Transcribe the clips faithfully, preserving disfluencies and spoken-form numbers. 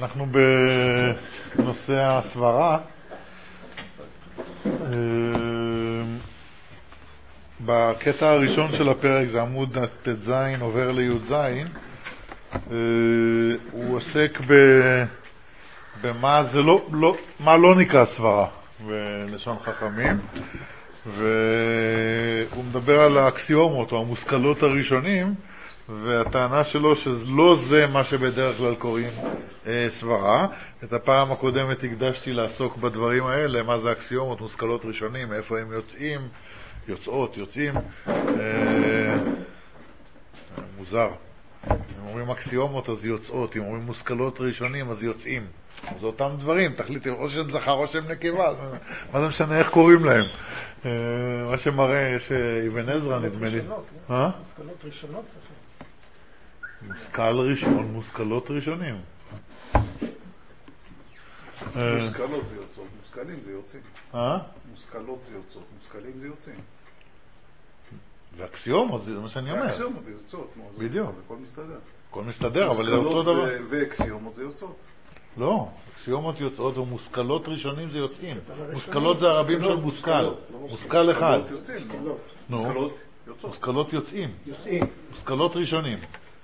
אנחנו בנושא הסברה. בקטע הראשון של הפרק, זה עמוד ת' עובר לי' ז', הוא עוסק ב... במה זה לא, לא, מה לא נקרא סברה בלשון חכמים, והוא מדבר על האקסיומות או המושכלות הראשונים, והטענה שלו שלא זה מה שבדרך כלל קוראים אה, סברה. את הפעם הקודמת הקדשתי לעסוק בדברים האלה, מה זה אקסיומות, מושכלות ראשונים, איפה הם יוצאים, יוצאות, יוצאים. אה, מוזר. אם אומרים אקסיומות אז יוצאות, אם אומרים מושכלות ראשונים אז יוצאים. זה אותם דברים, תחליט או שהם זכר או שהם נקבה, מה זה משנה איך קוראים להם. אה, מה שמראה, יש אבן עזרא נדמה לי. אה? מושכלות ראשונות צריך. מושכל ראשון, מושכלות ראשונים. מושכלות זה יוצאות, מושכלים זה יוצאים. אה? מושכלות זה יוצאות, מושכלים זה יוצאים. ואקסיומות, זה מה שאני אומר. אקסיומות זה יוצאות. בדיוק. הכל מסתדר. הכל מסתדר, אבל זה אותו דבר. ואקסיומות זה יוצאות. לא, אקסיומות יוצאות ומושכלות ראשונים זה יוצאים. מושכלות זה הרבים של מושכל. מושכל אחד. נו, מושכלות יוצאים. מושכלות ראשונים.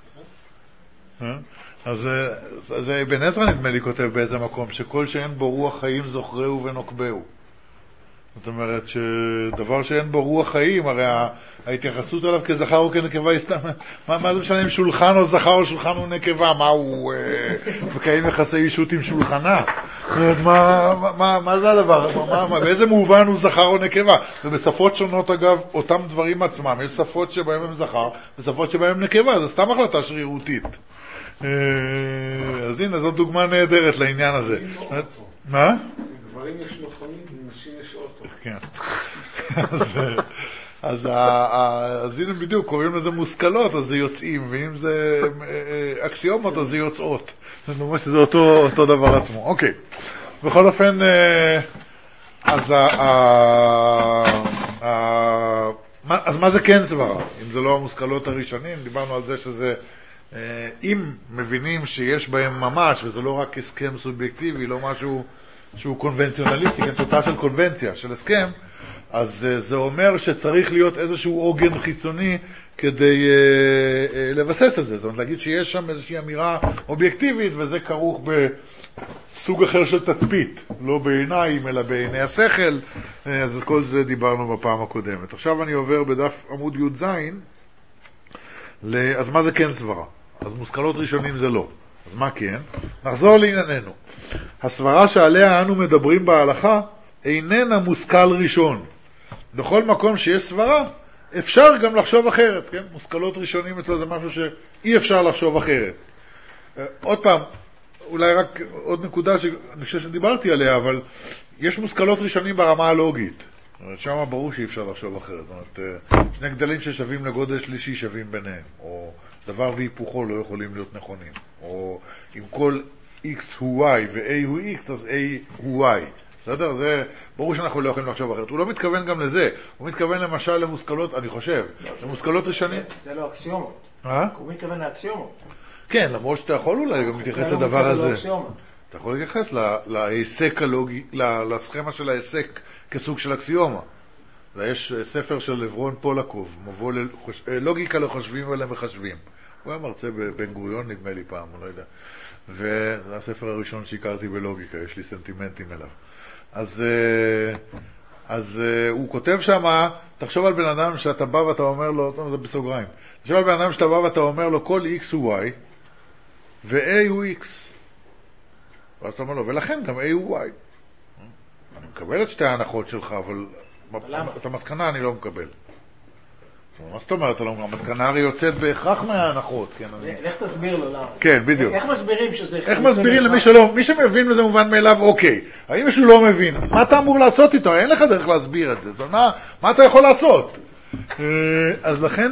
אז זה אבן עזרא נדמה לי כותב באיזה מקום, שכל שאין בו רוח חיים זוכרהו ונוקבהו. זאת אומרת שדבר שאין בו רוח חיים, הרי ההתייחסות עליו כזכר או כנקבה, מה, מה זה משנה אם שולחן או זכר או שולחן או נקבה? מה הוא מקיים יחסי אישות עם שולחנה? מה, מה, מה זה הדבר? מה, מה, באיזה מובן הוא זכר או נקבה? ובשפות שונות אגב, אותם דברים עצמם, יש שפות שבהם הם זכר ושפות שבהם הם נקבה, זה סתם החלטה שרירותית. אז הנה, זאת דוגמה נהדרת לעניין הזה. מה? גברים יש לוחמים, נשים יש אוטו. כן. אז אז הנה בדיוק, קוראים לזה מושכלות, אז זה יוצאים, ואם זה אקסיומות, אז זה יוצאות. זאת אומרת שזה אותו דבר עצמו. אוקיי. בכל אופן, אז אז מה זה כן סברה? אם זה לא המושכלות הראשונים, דיברנו על זה שזה, אם מבינים שיש בהם ממש, וזה לא רק הסכם סובייקטיבי, לא משהו שהוא קונבנציונליסטי, כן, תוצאה של קונבנציה, של הסכם, אז זה אומר שצריך להיות איזשהו עוגן חיצוני כדי uh, uh, לבסס את זה. זאת אומרת, להגיד שיש שם איזושהי אמירה אובייקטיבית, וזה כרוך בסוג אחר של תצפית, לא בעיניים, אלא בעיני השכל. אז כל זה דיברנו בפעם הקודמת. עכשיו אני עובר בדף עמוד י' ז', אז מה זה כן סברה? אז מושכלות ראשונים זה לא. אז מה כן? נחזור לענייננו. הסברה שעליה אנו מדברים בהלכה איננה מושכל ראשון. בכל מקום שיש סברה, אפשר גם לחשוב אחרת, כן? מושכלות ראשונים אצלו זה משהו שאי אפשר לחשוב אחרת. עוד פעם, אולי רק עוד נקודה שאני חושב שדיברתי עליה, אבל יש מושכלות ראשונים ברמה הלוגית. שם ברור שאי אפשר לחשוב אחרת. זאת אומרת, שני גדלים ששווים לגודל שלישי שווים ביניהם, או דבר והיפוכו לא יכולים להיות נכונים, או אם כל x הוא y ו-a הוא x, אז a הוא y. בסדר? זה ברור שאנחנו לא יכולים לחשוב אחרת. הוא לא מתכוון גם לזה. הוא מתכוון למשל למושכלות, אני חושב, למושכלות ראשונים. זה לא אקסיומות. אה? הוא מתכוון לאקסיומות. כן, למרות שאתה יכול אולי גם להתייחס לדבר הזה. אתה יכול להתייחס להיסק הלוגי, לסכמה של ההיסק כסוג של אקסיומה. ויש ספר של לברון פולקוב, מבוא ללוגיקה לחושבים ולמחשבים. הוא היה מרצה בבן גוריון נדמה לי פעם, אני לא יודע. וזה הספר הראשון שהכרתי בלוגיקה, יש לי סנטימנטים אליו. אז, אז הוא כותב שם, תחשוב על בן אדם שאתה בא ואתה אומר לו, זה בסוגריים, תחשוב על בן אדם שאתה בא ואתה אומר לו, כל x הוא y, ו-a הוא x. ואז אתה אומר לו, ולכן גם a הוא y. אני מקבל את שתי ההנחות שלך, אבל את המסקנה אני לא מקבל. מה זאת אומרת? המסקנה הרי יוצאת בהכרח מההנחות. איך תסביר לו למה? כן, בדיוק. איך מסבירים שזה... איך מסבירים למי שלא, מי שמבין וזה מובן מאליו, אוקיי. האם מישהו לא מבין? מה אתה אמור לעשות איתו? אין לך דרך להסביר את זה. מה אתה יכול לעשות? אז לכן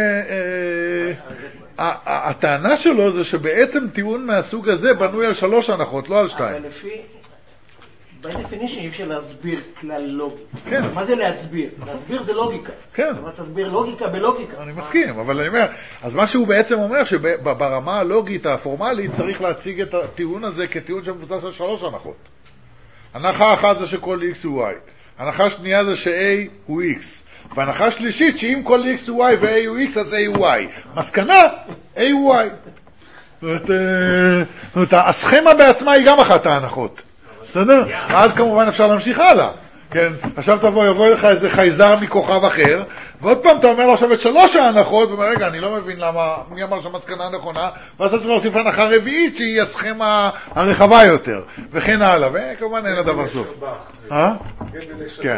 הטענה שלו זה שבעצם טיעון מהסוג הזה בנוי על שלוש הנחות, לא על שתיים. אבל לפי... by definition אי אפשר להסביר כלל לוגי. כן. מה זה להסביר? להסביר זה לוגיקה. כן. אבל תסביר לוגיקה בלוגיקה. אני מסכים, אבל אני אומר, אז מה שהוא בעצם אומר, שברמה הלוגית הפורמלית צריך להציג את הטיעון הזה כטיעון שמבוסס על שלוש הנחות. הנחה אחת זה שכל x הוא y. הנחה שנייה זה ש-a הוא x. והנחה שלישית שאם כל x הוא y ו-a הוא x אז a הוא y. מסקנה, a הוא y. זאת אומרת, הסכמה בעצמה היא גם אחת ההנחות. בסדר? ואז כמובן אפשר להמשיך הלאה. כן, עכשיו תבוא, יבוא לך איזה חייזר מכוכב אחר, ועוד פעם אתה אומר לו עכשיו את שלוש ההנחות, ואומר, רגע, אני לא מבין למה, מי אמר שהמסקנה נכונה, ואז אתה צריך להוסיף הנחה רביעית שהיא הסכמה הרחבה יותר, וכן הלאה, וכמובן אין לדבר סוף. אה? כן.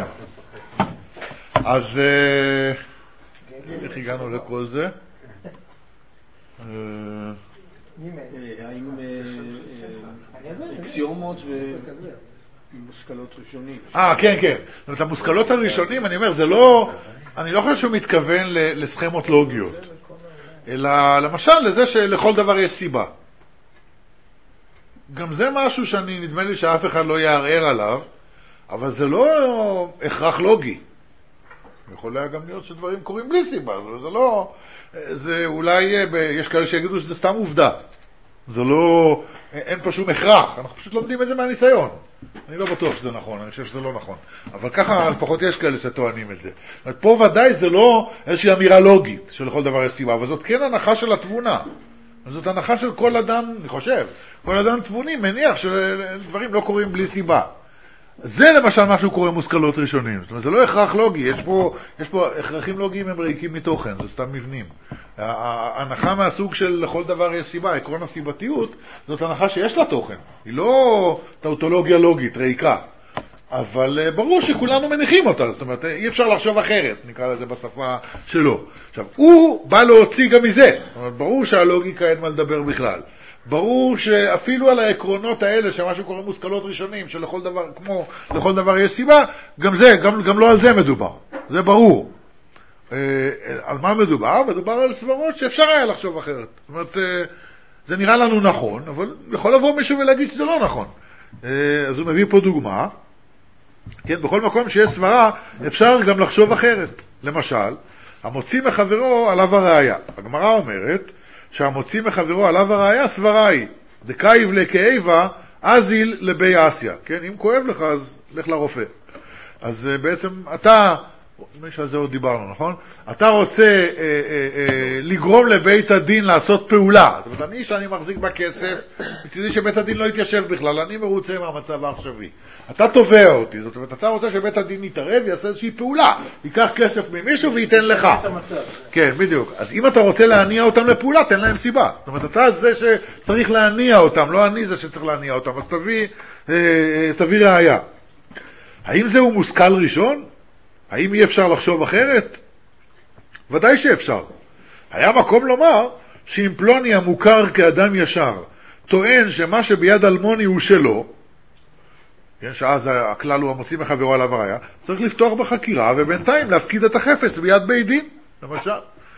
אז איך הגענו לכל זה? האם אקסיומות ומושכלות ראשונים? אה, כן, כן. זאת אומרת, המושכלות הראשונים, אני אומר, זה לא, אני לא חושב שהוא מתכוון לסכמות לוגיות, אלא למשל לזה שלכל דבר יש סיבה. גם זה משהו שאני, נדמה לי שאף אחד לא יערער עליו, אבל זה לא הכרח לוגי. יכול היה גם להיות שדברים קורים בלי סיבה, זה לא, זה אולי, יש כאלה שיגידו שזה סתם עובדה. זה לא, אין פה שום הכרח, אנחנו פשוט לומדים את זה מהניסיון. אני לא בטוח שזה נכון, אני חושב שזה לא נכון. אבל ככה לפחות יש כאלה שטוענים את זה. פה ודאי זה לא איזושהי אמירה לוגית שלכל דבר יש סיבה, אבל זאת כן הנחה של התבונה. זאת הנחה של כל אדם, אני חושב, כל אדם תבוני מניח שדברים לא קורים בלי סיבה. זה למשל משהו קורה מושכלות ראשונים. זאת אומרת, זה לא הכרח לוגי, יש פה, יש פה הכרחים לוגיים הם ריקים מתוכן, זה סתם מבנים. ההנחה מהסוג של לכל דבר יש סיבה, עקרון הסיבתיות, זאת הנחה שיש לה תוכן. היא לא טאוטולוגיה לוגית, ריקה. אבל ברור שכולנו מניחים אותה, זאת אומרת, אי אפשר לחשוב אחרת, נקרא לזה בשפה שלו. עכשיו, הוא בא להוציא גם מזה. זאת אומרת, ברור שהלוגיקה אין מה לדבר בכלל. ברור שאפילו על העקרונות האלה, שמשהו קורא מושכלות ראשונים, שלכל דבר, כמו לכל דבר יש סיבה, גם זה, גם, גם לא על זה מדובר. זה ברור. אה, על מה מדובר? מדובר על סברות שאפשר היה לחשוב אחרת. זאת אומרת, אה, זה נראה לנו נכון, אבל יכול לבוא מישהו ולהגיד שזה לא נכון. אה, אז הוא מביא פה דוגמה. כן, בכל מקום שיש סברה, אפשר גם לחשוב אחרת. למשל, המוציא מחברו עליו הראיה. הגמרא אומרת, שהמוציא מחברו עליו הראיה סברה היא, דקאיב לכאיבה, אזיל לבי אסיה. כן, אם כואב לך, אז לך לרופא. אז uh, בעצם אתה, מי שעל זה עוד דיברנו, נכון? אתה רוצה אה, אה, אה, לגרום לבית הדין לעשות פעולה. זאת אומרת, אני שאני מחזיק בכסף, מצדי שבית הדין לא יתיישב בכלל, אני מרוצה מהמצב העכשווי. אתה תובע אותי, זאת אומרת, אתה רוצה שבית הדין יתערב ויעשה איזושהי פעולה, ייקח כסף ממישהו וייתן לך. כן, בדיוק. אז אם אתה רוצה להניע אותם לפעולה, תן להם סיבה. זאת אומרת, אתה זה שצריך להניע אותם, לא אני זה שצריך להניע אותם, אז תביא, אה, תביא ראיה. האם זהו מושכל ראשון? האם אי אפשר לחשוב אחרת? ודאי שאפשר. היה מקום לומר שאם פלוני המוכר כאדם ישר טוען שמה שביד אלמוני הוא שלו, כן, שאז הכלל הוא המוציא מחברו עליו הראיה, צריך לפתוח בחקירה ובינתיים להפקיד את החפץ ביד בית דין, למשל.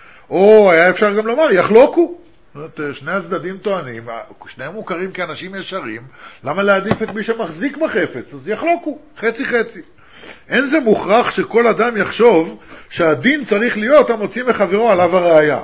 או היה אפשר גם לומר, יחלוקו. זאת אומרת, שני הצדדים טוענים, שניהם מוכרים כאנשים ישרים, למה להעדיף את מי שמחזיק בחפץ? אז יחלוקו, חצי חצי. אין זה מוכרח שכל אדם יחשוב שהדין צריך להיות המוציא מחברו עליו הראיה.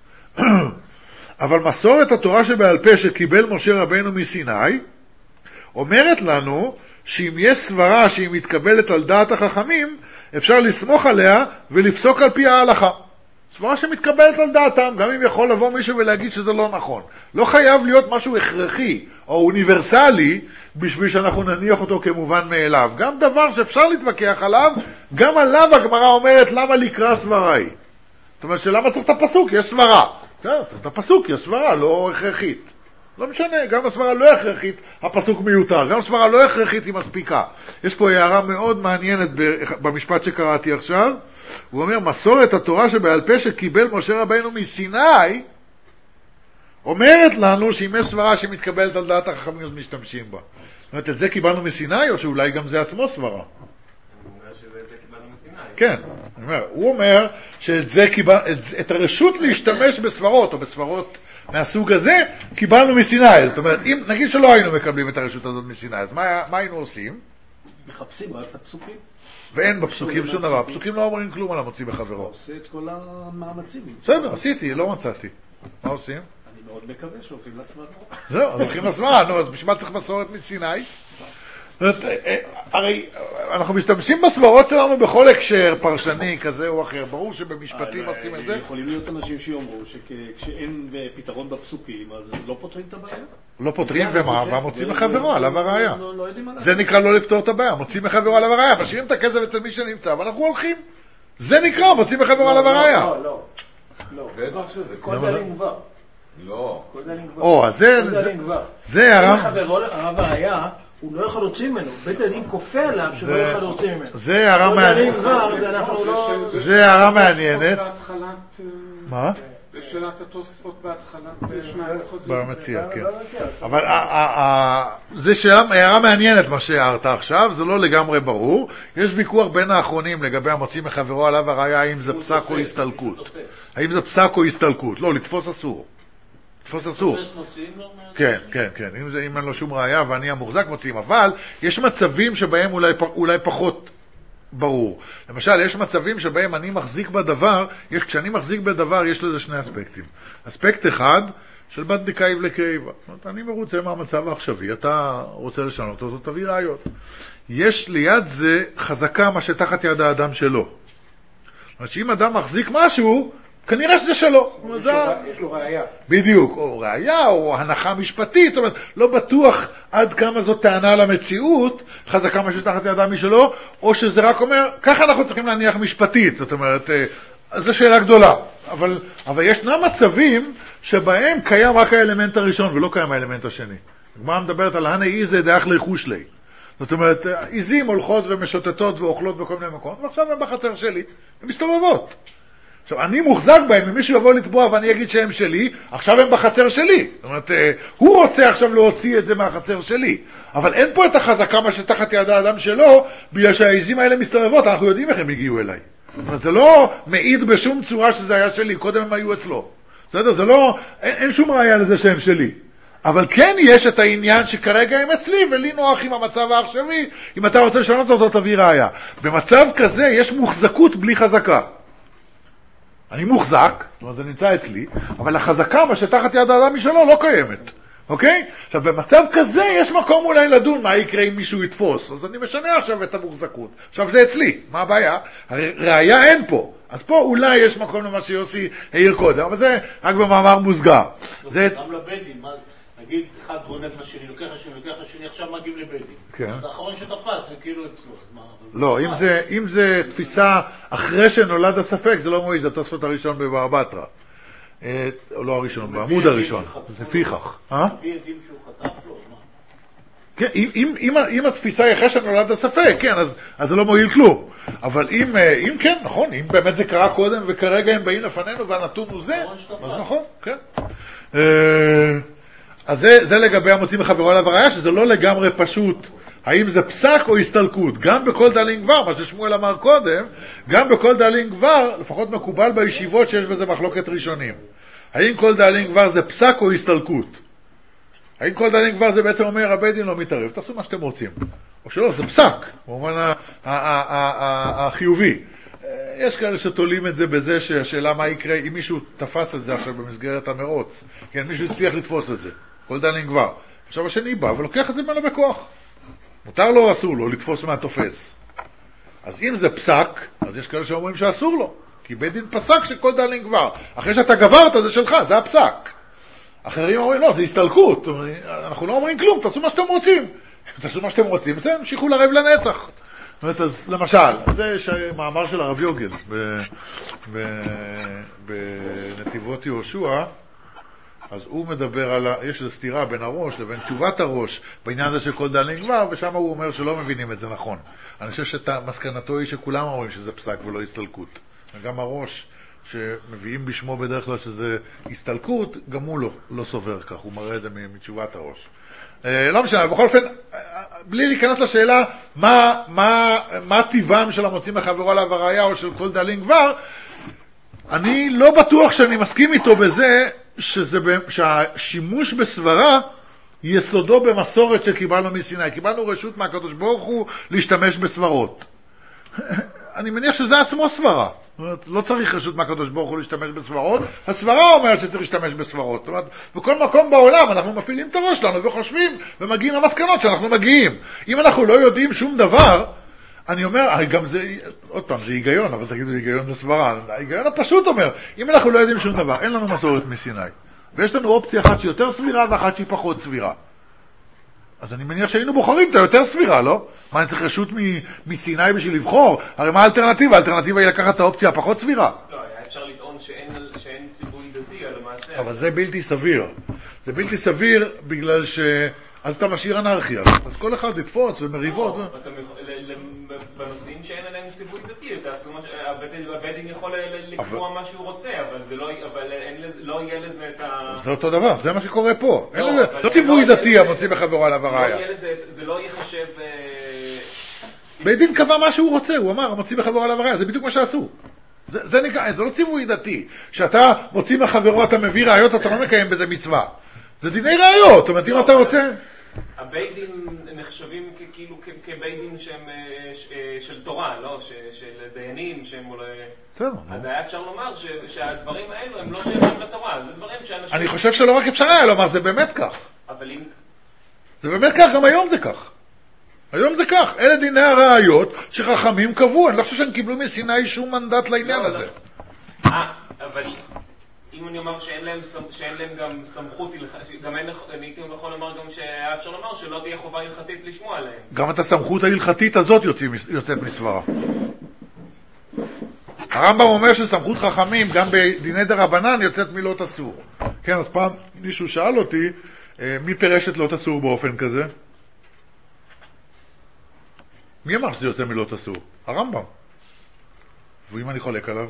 אבל מסורת התורה שבעל פה שקיבל משה רבנו מסיני, אומרת לנו שאם יש סברה שהיא מתקבלת על דעת החכמים, אפשר לסמוך עליה ולפסוק על פי ההלכה. סברה שמתקבלת על דעתם, גם אם יכול לבוא מישהו ולהגיד שזה לא נכון. לא חייב להיות משהו הכרחי או אוניברסלי בשביל שאנחנו נניח אותו כמובן מאליו. גם דבר שאפשר להתווכח עליו, גם עליו הגמרא אומרת למה לקרוא סברה היא. זאת אומרת שלמה צריך את הפסוק? יש סברה. צריך את הפסוק, יש סברה, לא הכרחית. לא משנה, גם הסברה לא הכרחית, הפסוק מיותר. גם הסברה לא הכרחית היא מספיקה. יש פה הערה מאוד מעניינת במשפט שקראתי עכשיו. הוא אומר, מסורת התורה שבעל פה שקיבל משה רבנו מסיני, אומרת לנו שאם יש סברה שמתקבלת על דעת החכמים, אז משתמשים בה. זאת אומרת, את זה קיבלנו מסיני, או שאולי גם זה עצמו סברה? הוא אומר שזה את זה קיבלנו מסיני. כן, אני אומר, הוא אומר שאת זה קיבל, את, את הרשות להשתמש בסברות, או בסברות מהסוג הזה, קיבלנו מסיני. זאת אומרת, אם, נגיד שלא היינו מקבלים את הרשות הזאת מסיני, אז מה, מה היינו עושים? מחפשים רק את הפסוקים. ואין בפסוקים שום דבר, הפסוקים לא אומרים כלום על המוציא מחברו. עושה את כל המאמצים. בסדר, עשיתי, לא מצאתי. מה עושים? אני מאוד מקווה שהולכים לסמרה. זהו, הולכים לסמרה, נו, אז בשביל מה צריך מסורת מסיני? הרי אנחנו משתמשים בסברות שלנו בכל הקשר פרשני כזה או אחר, ברור שבמשפטים עושים את זה. יכולים להיות אנשים שיאמרו שכשאין פתרון בפסוקים אז לא פותרים את הבעיה. לא פותרים ומה? והמוצאים מחברו עליו הראיה. זה נקרא לא לפתור את הבעיה, מוצאים מחברו עליו הראיה, משאירים את הכסף אצל מי שנמצא ואנחנו הולכים. זה נקרא, מוצאים מחברו עליו הראיה. לא, לא, לא. כל דלים כבר. לא. כל דלים כבר. או, אז זה... זה הרב... מחברו הרב הראיה, הוא לא יכול להוציא ממנו. בית הדין כופה עליו שהוא לא יכול להוציא ממנו. זה הערה מעניינת. זה הערה מעניינת. מה? בשאלת התוספות בהתחלה. במציע, כן. אבל זה הערה מעניינת מה שהערת עכשיו, זה לא לגמרי ברור. יש ויכוח בין האחרונים לגבי המוציא מחברו עליו הראיה, האם זה פסק או הסתלקות. האם זה פסק או הסתלקות. לא, לתפוס אסור. לתפוס אסור. כן, כן, כן. אם זה, אם אין לו שום ראיה ואני המוחזק מוציאים, אבל יש מצבים שבהם אולי, אולי פחות ברור. למשל, יש מצבים שבהם אני מחזיק בדבר, יש, כשאני מחזיק בדבר יש לזה שני אספקטים. אספקט אחד של בת דקאיב לקריבה. אני מרוצה מהמצב העכשווי, אתה רוצה לשנות אותו, תביא ראיות. יש ליד זה חזקה מה שתחת יד האדם שלו. זאת אומרת שאם אדם מחזיק משהו, כנראה שזה שלו. יש לו ראיה. בדיוק, או ראיה, או הנחה משפטית, זאת אומרת, לא בטוח עד כמה זאת טענה למציאות, חזקה מה שתחת ידם משלו, או שזה רק אומר, ככה אנחנו צריכים להניח משפטית, זאת אומרת, זו שאלה גדולה. אבל, אבל ישנם מצבים שבהם קיים רק האלמנט הראשון, ולא קיים האלמנט השני. הגמרא מדברת על הנה איזה דאח ליחוש לי. זאת אומרת, עיזים הולכות ומשוטטות ואוכלות בכל מיני מקומות, ועכשיו הן בחצר שלי, הן מסתובבות. עכשיו, אני מוחזק בהם, אם מישהו יבוא לתבוע ואני אגיד שהם שלי, עכשיו הם בחצר שלי. זאת אומרת, הוא רוצה עכשיו להוציא את זה מהחצר שלי. אבל אין פה את החזקה מה שתחת יד האדם שלו, בגלל שהעיזים האלה מסתובבות, אנחנו יודעים איך הם הגיעו אליי. זאת אומרת, זה לא מעיד בשום צורה שזה היה שלי, קודם הם היו אצלו. בסדר? זה לא, אין, אין שום ראיה לזה שהם שלי. אבל כן יש את העניין שכרגע הם אצלי, ולי נוח עם המצב העכשווי, אם אתה רוצה לשנות אותו, תביא ראיה. במצב כזה יש מוחזקות בלי חזקה. אני מוחזק, זאת אומרת, זה נמצא אצלי, אבל החזקה, מה שתחת יד האדם משלו, לא קיימת. אוקיי? עכשיו, במצב כזה יש מקום אולי לדון מה יקרה אם מישהו יתפוס. אז אני משנה עכשיו את המוחזקות. עכשיו, זה אצלי. מה הבעיה? הרי ראיה אין פה. אז פה אולי יש מקום למה שיוסי העיר קודם, אבל זה רק במאמר מוסגר. זה... גם לבדין, מה... נגיד, אחד גונב לשני, לוקח לשני, לוקח לשני, עכשיו מגיעים לבדין. כן. אז האחרון שתפס, זה כאילו אצלו. לא, אם זה, אם זה תפיסה אחרי שנולד הספק, זה לא מועיל, זה התוספות הראשון בבבא בתרא. או לא הראשון, בעמוד הראשון. זה פיכך. אה? לפי עדים שהוא חטף לו, מה? כן, אם, אם, אם, אם התפיסה היא אחרי שנולד הספק, כן, אז, אז זה לא מועיל כלום. אבל אם, אם כן, נכון, אם באמת זה קרה קודם וכרגע הם באים לפנינו והנתון הוא זה, אז נכון, כן. אז זה, זה לגבי המוציא מחברו עליו הראיה, שזה לא לגמרי פשוט, האם זה פסק או הסתלקות. גם בכל דאלין גבר, מה ששמואל אמר קודם, גם בכל דאלין גבר, לפחות מקובל בישיבות שיש בזה מחלוקת ראשונים. האם כל דאלין גבר זה פסק או הסתלקות? האם כל דאלין גבר זה בעצם אומר, הבית דין לא מתערב, תעשו מה שאתם רוצים. או שלא, זה פסק, במובן החיובי. יש כאלה שתולים את זה בזה שהשאלה מה יקרה אם מישהו תפס את זה עכשיו במסגרת המרוץ. כן, מישהו הצליח לתפוס את זה. כל דאלין גבר. עכשיו השני בא ולוקח את זה ממנו בכוח. מותר לו או אסור לו לתפוס מהתופס. אז אם זה פסק, אז יש כאלה שאומרים שאסור לו. כי בית דין פסק שכל דאלין גבר. אחרי שאתה גברת זה שלך, זה הפסק. אחרים אומרים, לא, זה הסתלקות. אנחנו לא אומרים כלום, תעשו מה שאתם רוצים. תעשו מה שאתם רוצים, זה המשיכו לרב לנצח. זאת אומרת, אז למשל, זה מאמר של הרב יוגל בנתיבות יהושע, אז הוא מדבר על, יש איזו סתירה בין הראש לבין תשובת הראש בעניין הזה של כל דאלין גבר, ושם הוא אומר שלא מבינים את זה נכון. אני חושב שמסקנתו היא שכולם אומרים שזה פסק ולא הסתלקות. וגם הראש שמביאים בשמו בדרך כלל שזה הסתלקות, גם הוא לא, לא סובר כך, הוא מראה את זה מתשובת הראש. לא משנה, בכל אופן, בלי להיכנס לשאלה מה, מה, מה טבעם של המוצאים מחברו עליו הראיה או של כל דאלין גבר, אני לא בטוח שאני מסכים איתו בזה שזה, שהשימוש בסברה יסודו במסורת שקיבלנו מסיני. קיבלנו רשות מהקדוש ברוך הוא להשתמש בסברות. אני מניח שזה עצמו סברה. זאת אומרת, לא צריך רשות מהקדוש ברוך הוא להשתמש בסברות. הסברה אומרת שצריך להשתמש בסברות. זאת אומרת, בכל מקום בעולם אנחנו מפעילים את הראש שלנו וחושבים ומגיעים למסקנות שאנחנו מגיעים. אם אנחנו לא יודעים שום דבר, אני אומר, גם זה, עוד פעם, זה היגיון, אבל תגידו, היגיון זה סברה. ההיגיון הפשוט אומר, אם אנחנו לא יודעים שום דבר, אין לנו מסורת מסיני. ויש לנו אופציה אחת שהיא יותר סבירה ואחת שהיא פחות סבירה. אז אני מניח שהיינו בוחרים את היותר סבירה, לא? מה, אני צריך רשות מסיני בשביל לבחור? הרי מה האלטרנטיבה? האלטרנטיבה היא לקחת את האופציה הפחות סבירה. לא, היה אפשר לטעון שאין, שאין ציווי דתי על המעשה. אבל זה בלתי סביר. זה בלתי סביר בגלל ש... אז אתה משאיר אנרכיה. אז כל אחד יתפוץ ומריבות. בנושאים שאין עליהם ציווי דתי, הבית-דין יכול לקבוע מה שהוא רוצה, אבל לא יהיה לזה את ה... זה אותו דבר, זה מה שקורה פה. לא ציווי דתי המוציא בחברו על עבראיה. זה לא יחשב... בית-דין קבע מה שהוא רוצה, הוא אמר, המוציא בחברו על עבראיה, זה בדיוק מה שעשו. זה נקרא, זה לא ציווי דתי. שאתה מוציא מחברו, אתה מביא ראיות, אתה לא מקיים בזה מצווה. זה דיני ראיות, זאת אומרת, אם אתה רוצה... הבית דין נחשבים כאילו כבית דין של תורה, לא? של דיינים שהם אולי... אז היה אפשר לומר שהדברים האלו הם לא שייכים לתורה, זה דברים שאנשים... אני חושב שלא רק אפשר היה לומר, זה באמת כך. אבל אם... זה באמת כך, גם היום זה כך. היום זה כך. אלה דיני הראיות שחכמים קבעו, אני לא חושב שהם קיבלו מסיני שום מנדט לעניין הזה. אה, אבל... אם אני אומר שאין להם, שאין להם גם סמכות, גם אין, אני הייתי יכול לומר גם שהיה אפשר לומר שלא תהיה חובה הלכתית לשמוע עליהם. גם את הסמכות ההלכתית הזאת יוצא, יוצאת מסברה. הרמב"ם אומר שסמכות חכמים גם בדיני דרבנן יוצאת מלא תסור. כן, אז פעם מישהו שאל אותי, מי פירש את לא תסור באופן כזה? מי אמר שזה יוצא מלא תסור? הרמב"ם. ואם אני חולק עליו?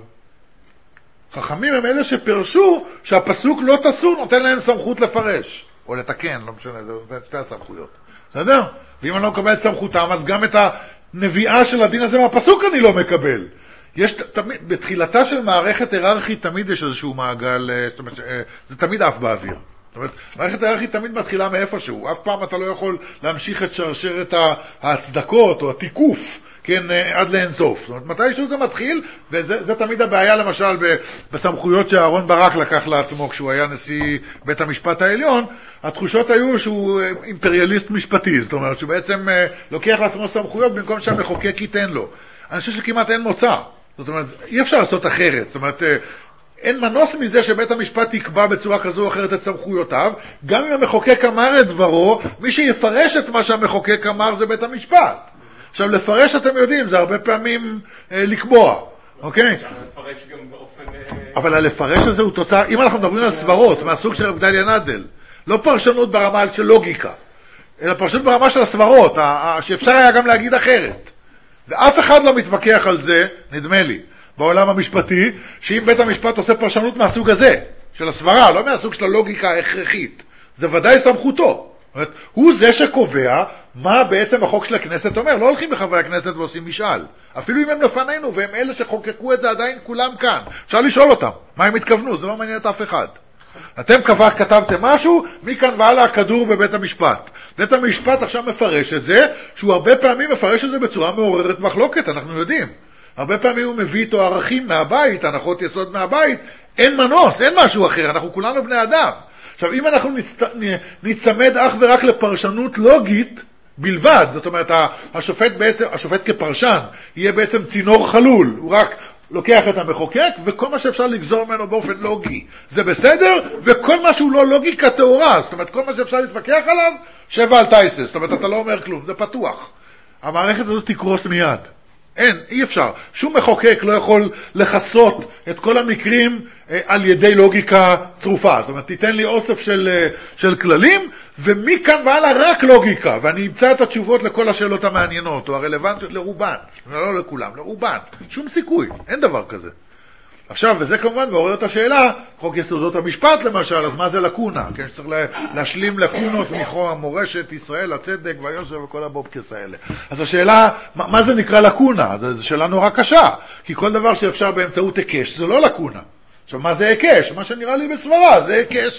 חכמים הם אלה שפרשו שהפסוק לא תסור נותן להם סמכות לפרש או לתקן, לא משנה, זה נותן שתי הסמכויות, בסדר? ואם אני לא מקבל את סמכותם, אז גם את הנביאה של הדין הזה מהפסוק אני לא מקבל. יש תמיד, בתחילתה של מערכת היררכית תמיד יש איזשהו מעגל, זאת אומרת, זה תמיד אף באוויר. זאת אומרת, מערכת היררכית תמיד מתחילה מאיפשהו, אף פעם אתה לא יכול להמשיך את שרשרת ההצדקות או התיקוף, כן, עד לאינסוף. זאת אומרת, מתישהו זה מתחיל, וזה זה תמיד הבעיה למשל בסמכויות שאהרון ברק לקח לעצמו כשהוא היה נשיא בית המשפט העליון, התחושות היו שהוא אימפריאליסט משפטי, זאת אומרת, שהוא בעצם לוקח לעצמו סמכויות במקום שהמחוקק ייתן לו. אני חושב שכמעט אין מוצא. זאת אומרת, אי אפשר לעשות אחרת. זאת אומרת, אין מנוס מזה שבית המשפט יקבע בצורה כזו או אחרת את סמכויותיו, גם אם המחוקק אמר את דברו, מי שיפרש את מה שהמחוקק אמר זה בית המשפט. עכשיו, לפרש אתם יודעים, זה הרבה פעמים אה, לקבוע, אוקיי? אפשר לפרש גם באופן... אבל הלפרש הזה הוא תוצאה, אם אנחנו מדברים על סברות, מהסוג של גדליה נדל, לא פרשנות ברמה של לוגיקה, אלא פרשנות ברמה של הסברות, שאפשר היה גם להגיד אחרת. ואף אחד לא מתווכח על זה, נדמה לי, בעולם המשפטי, שאם בית המשפט עושה פרשנות מהסוג הזה, של הסברה, לא מהסוג של הלוגיקה ההכרחית, זה ודאי סמכותו. זאת אומרת, הוא זה שקובע מה בעצם החוק של הכנסת אומר. לא הולכים לחברי הכנסת ועושים משאל. אפילו אם הם לפנינו, והם אלה שחוקקו את זה עדיין כולם כאן. אפשר לשאול אותם, מה הם התכוונו, זה לא מעניין את אף אחד. אתם קבע, כתבתם משהו, מכאן ועלה הכדור בבית המשפט. בית המשפט עכשיו מפרש את זה, שהוא הרבה פעמים מפרש את זה בצורה מעוררת מחלוקת, אנחנו יודעים. הרבה פעמים הוא מביא איתו ערכים מהבית, הנחות יסוד מהבית, אין מנוס, אין משהו אחר, אנחנו כולנו בני אדם. עכשיו, אם אנחנו נצט... נצמד אך ורק לפרשנות לוגית בלבד, זאת אומרת, השופט בעצם, השופט כפרשן, יהיה בעצם צינור חלול, הוא רק לוקח את המחוקק, וכל מה שאפשר לגזור ממנו באופן לוגי, זה בסדר, וכל מה שהוא לא לוגיקה תאורה, זאת אומרת, כל מה שאפשר להתווכח עליו, שבע על טייסס, זאת אומרת, אתה לא אומר כלום, זה פתוח. המערכת הזאת תקרוס מיד. אין, אי אפשר. שום מחוקק לא יכול לחסות את כל המקרים אה, על ידי לוגיקה צרופה. זאת אומרת, תיתן לי אוסף של, אה, של כללים, ומכאן ועלה רק לוגיקה, ואני אמצא את התשובות לכל השאלות המעניינות, או הרלוונטיות לרובן. לא לכולם, לרובן. שום סיכוי, אין דבר כזה. עכשיו, וזה כמובן מעורר את השאלה, חוק יסודות המשפט למשל, אז מה זה לקונה? כן, שצריך להשלים לקונות מכוח המורשת, ישראל, הצדק והיושר וכל הבובקס האלה. אז השאלה, מה, מה זה נקרא לקונה? זו שאלה נורא קשה, כי כל דבר שאפשר באמצעות היקש, זה לא לקונה. עכשיו, מה זה היקש? מה שנראה לי בסברה, זה היקש.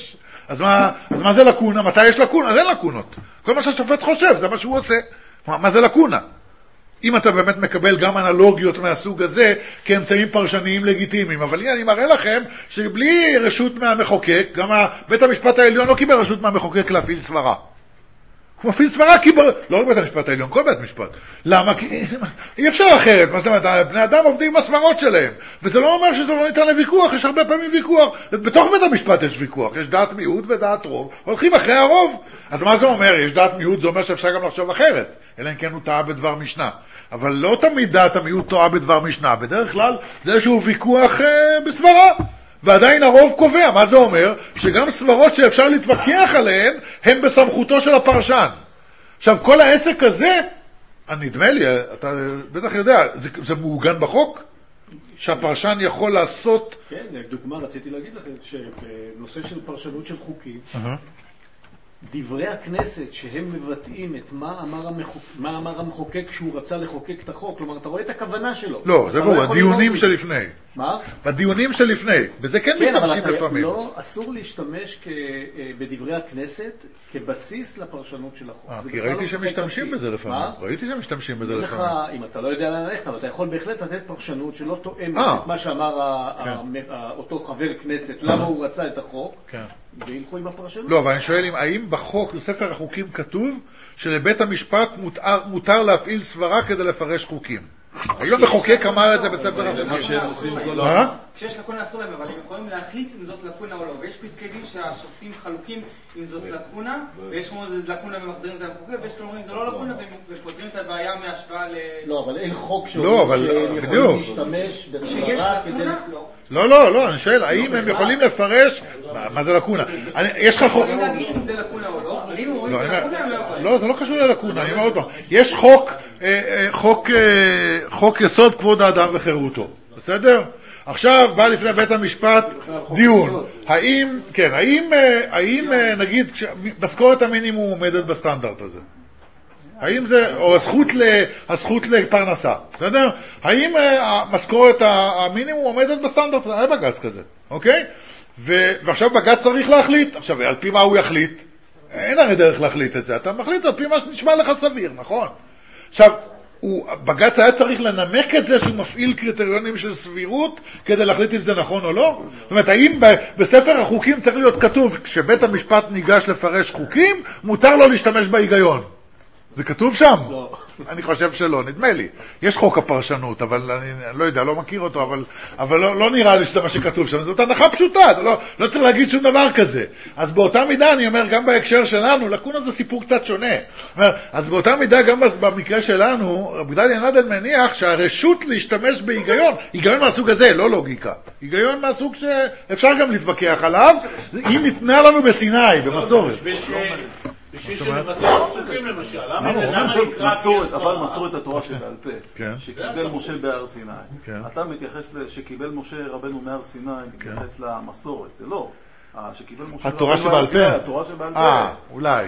אז מה, אז מה זה לקונה? מתי יש לקונה? אז אין לקונות. כל מה שהשופט חושב, זה מה שהוא עושה. מה, מה זה לקונה? אם אתה באמת מקבל גם אנלוגיות מהסוג הזה, כאמצעים פרשניים לגיטימיים. אבל הנה, אני מראה לכם שבלי רשות מהמחוקק, גם בית המשפט העליון לא קיבל רשות מהמחוקק להפעיל סברה. הוא מפעיל סברה כי... לא רק בית המשפט העליון, כל בית משפט. למה? כי אי אפשר אחרת. מה זאת אומרת? בני אדם עובדים עם הסברות שלהם. וזה לא אומר שזה לא ניתן לוויכוח, יש הרבה פעמים ויכוח. בתוך בית המשפט יש ויכוח. יש דעת מיעוט ודעת רוב. הולכים אחרי הרוב. אז מה זה אומר? יש דעת מיעוט, זה אומר שאפשר גם לחשוב אחרת. אלא אם כן הוא טעה בדבר משנה. אבל לא תמיד דעת המיעוט טועה בדבר משנה. בדרך כלל זה איזשהו ויכוח אה, בסברה. ועדיין הרוב קובע. מה זה אומר? שגם סברות שאפשר להתווכח עליהן, הן בסמכותו של הפרשן. עכשיו, כל העסק הזה, נדמה לי, אתה בטח יודע, זה, זה מעוגן בחוק? שהפרשן יכול לעשות... כן, דוגמה, רציתי להגיד לכם, שבנושא של פרשנות של חוקים, uh-huh. דברי הכנסת שהם מבטאים את מה אמר, המחוק, מה אמר המחוקק כשהוא רצה לחוקק את החוק, כלומר, אתה רואה את הכוונה שלו. לא, זה ברור, הדיונים שלפני. מה? בדיונים שלפני, וזה כן, כן משתמשים לפעמים. אבל לא, אסור להשתמש כ, בדברי הכנסת כבסיס לפרשנות של החוק. 아, כי ראיתי שמשתמשים בזה לפעמים. מה? ראיתי שמשתמשים בזה לך, לפעמים. אם אתה לא יודע ללכת, אבל אתה יכול בהחלט לתת פרשנות שלא תואמת את מה שאמר כן. ה, ה, אותו חבר כנסת, למה הוא רצה את החוק, כן. וילכו עם הפרשנות. לא, אבל אני שואל אם, האם בחוק, בספר החוקים כתוב, שלבית המשפט מותר, מותר להפעיל סברה כדי לפרש חוקים. היום מחוקק אמר את זה בספר החוקים. כשיש לקונה אסור להם, אבל הם יכולים להחליט אם זאת לקונה או לא. ויש פסקי דין שהשופטים חלוקים אם זאת לקונה, ויש כמו זה לקונה ומחזירים את זה למחוקק, ויש אומרים זה לא לקונה ופותרים את הבעיה מהשוואה ל... לא, אבל אין חוק שאומרים שהם יכולים להשתמש בסברה כדי... לא, לא, לא, אני שואל, האם הם יכולים לפרש... מה זה לקונה? יש לך חוק... יכולים להגיד אם זה לקונה או לא, אבל אם אומרים זה לקונה הם לא יכולים. לא, זה לא קשור ללקונה, אני אומר עוד פעם. יש חוק, חוק, חוק יסוד כבוד האדם וחירותו, בסדר? עכשיו בא לפני בית המשפט דיון. האם, כן, האם, האם נגיד, משכורת המינימום עומדת בסטנדרט הזה? האם זה, או הזכות, ל, הזכות לפרנסה, בסדר? האם המשכורת המינימום עומדת בסטנדרט? היה בג"ץ כזה, אוקיי? ו, ועכשיו בג"ץ צריך להחליט. עכשיו, על פי מה הוא יחליט? אין הרי דרך להחליט את זה. אתה מחליט על פי מה שנשמע לך סביר, נכון? עכשיו, בג"ץ היה צריך לנמק את זה שהוא מפעיל קריטריונים של סבירות כדי להחליט אם זה נכון או לא? זאת אומרת, האם בספר החוקים צריך להיות כתוב כשבית המשפט ניגש לפרש חוקים, מותר לו להשתמש בהיגיון? זה כתוב שם? לא. אני חושב שלא, נדמה לי. יש חוק הפרשנות, אבל אני, אני לא יודע, לא מכיר אותו, אבל, אבל לא, לא נראה לי שזה מה שכתוב שם. זאת הנחה פשוטה, לא, לא צריך להגיד שום דבר כזה. אז באותה מידה, אני אומר, גם בהקשר שלנו, לקונה זה סיפור קצת שונה. אומר, אז באותה מידה, גם במקרה שלנו, רב גדליה נדל מניח שהרשות להשתמש בהיגיון, היגיון מהסוג הזה, לא לוגיקה. היגיון מהסוג שאפשר גם להתווכח עליו, היא ניתנה לנו בסיני, במסורת. בשביל שנבטא פסוקים למשל, למה נקרא מסורת, אבל מסורת התורה שבעל פה, שקיבל משה בהר סיני. אתה מתייחס שקיבל משה רבנו מהר סיני, מתייחס למסורת, זה לא. שקיבל משה התורה שבעל פה. התורה שבעל פה. אה, אולי.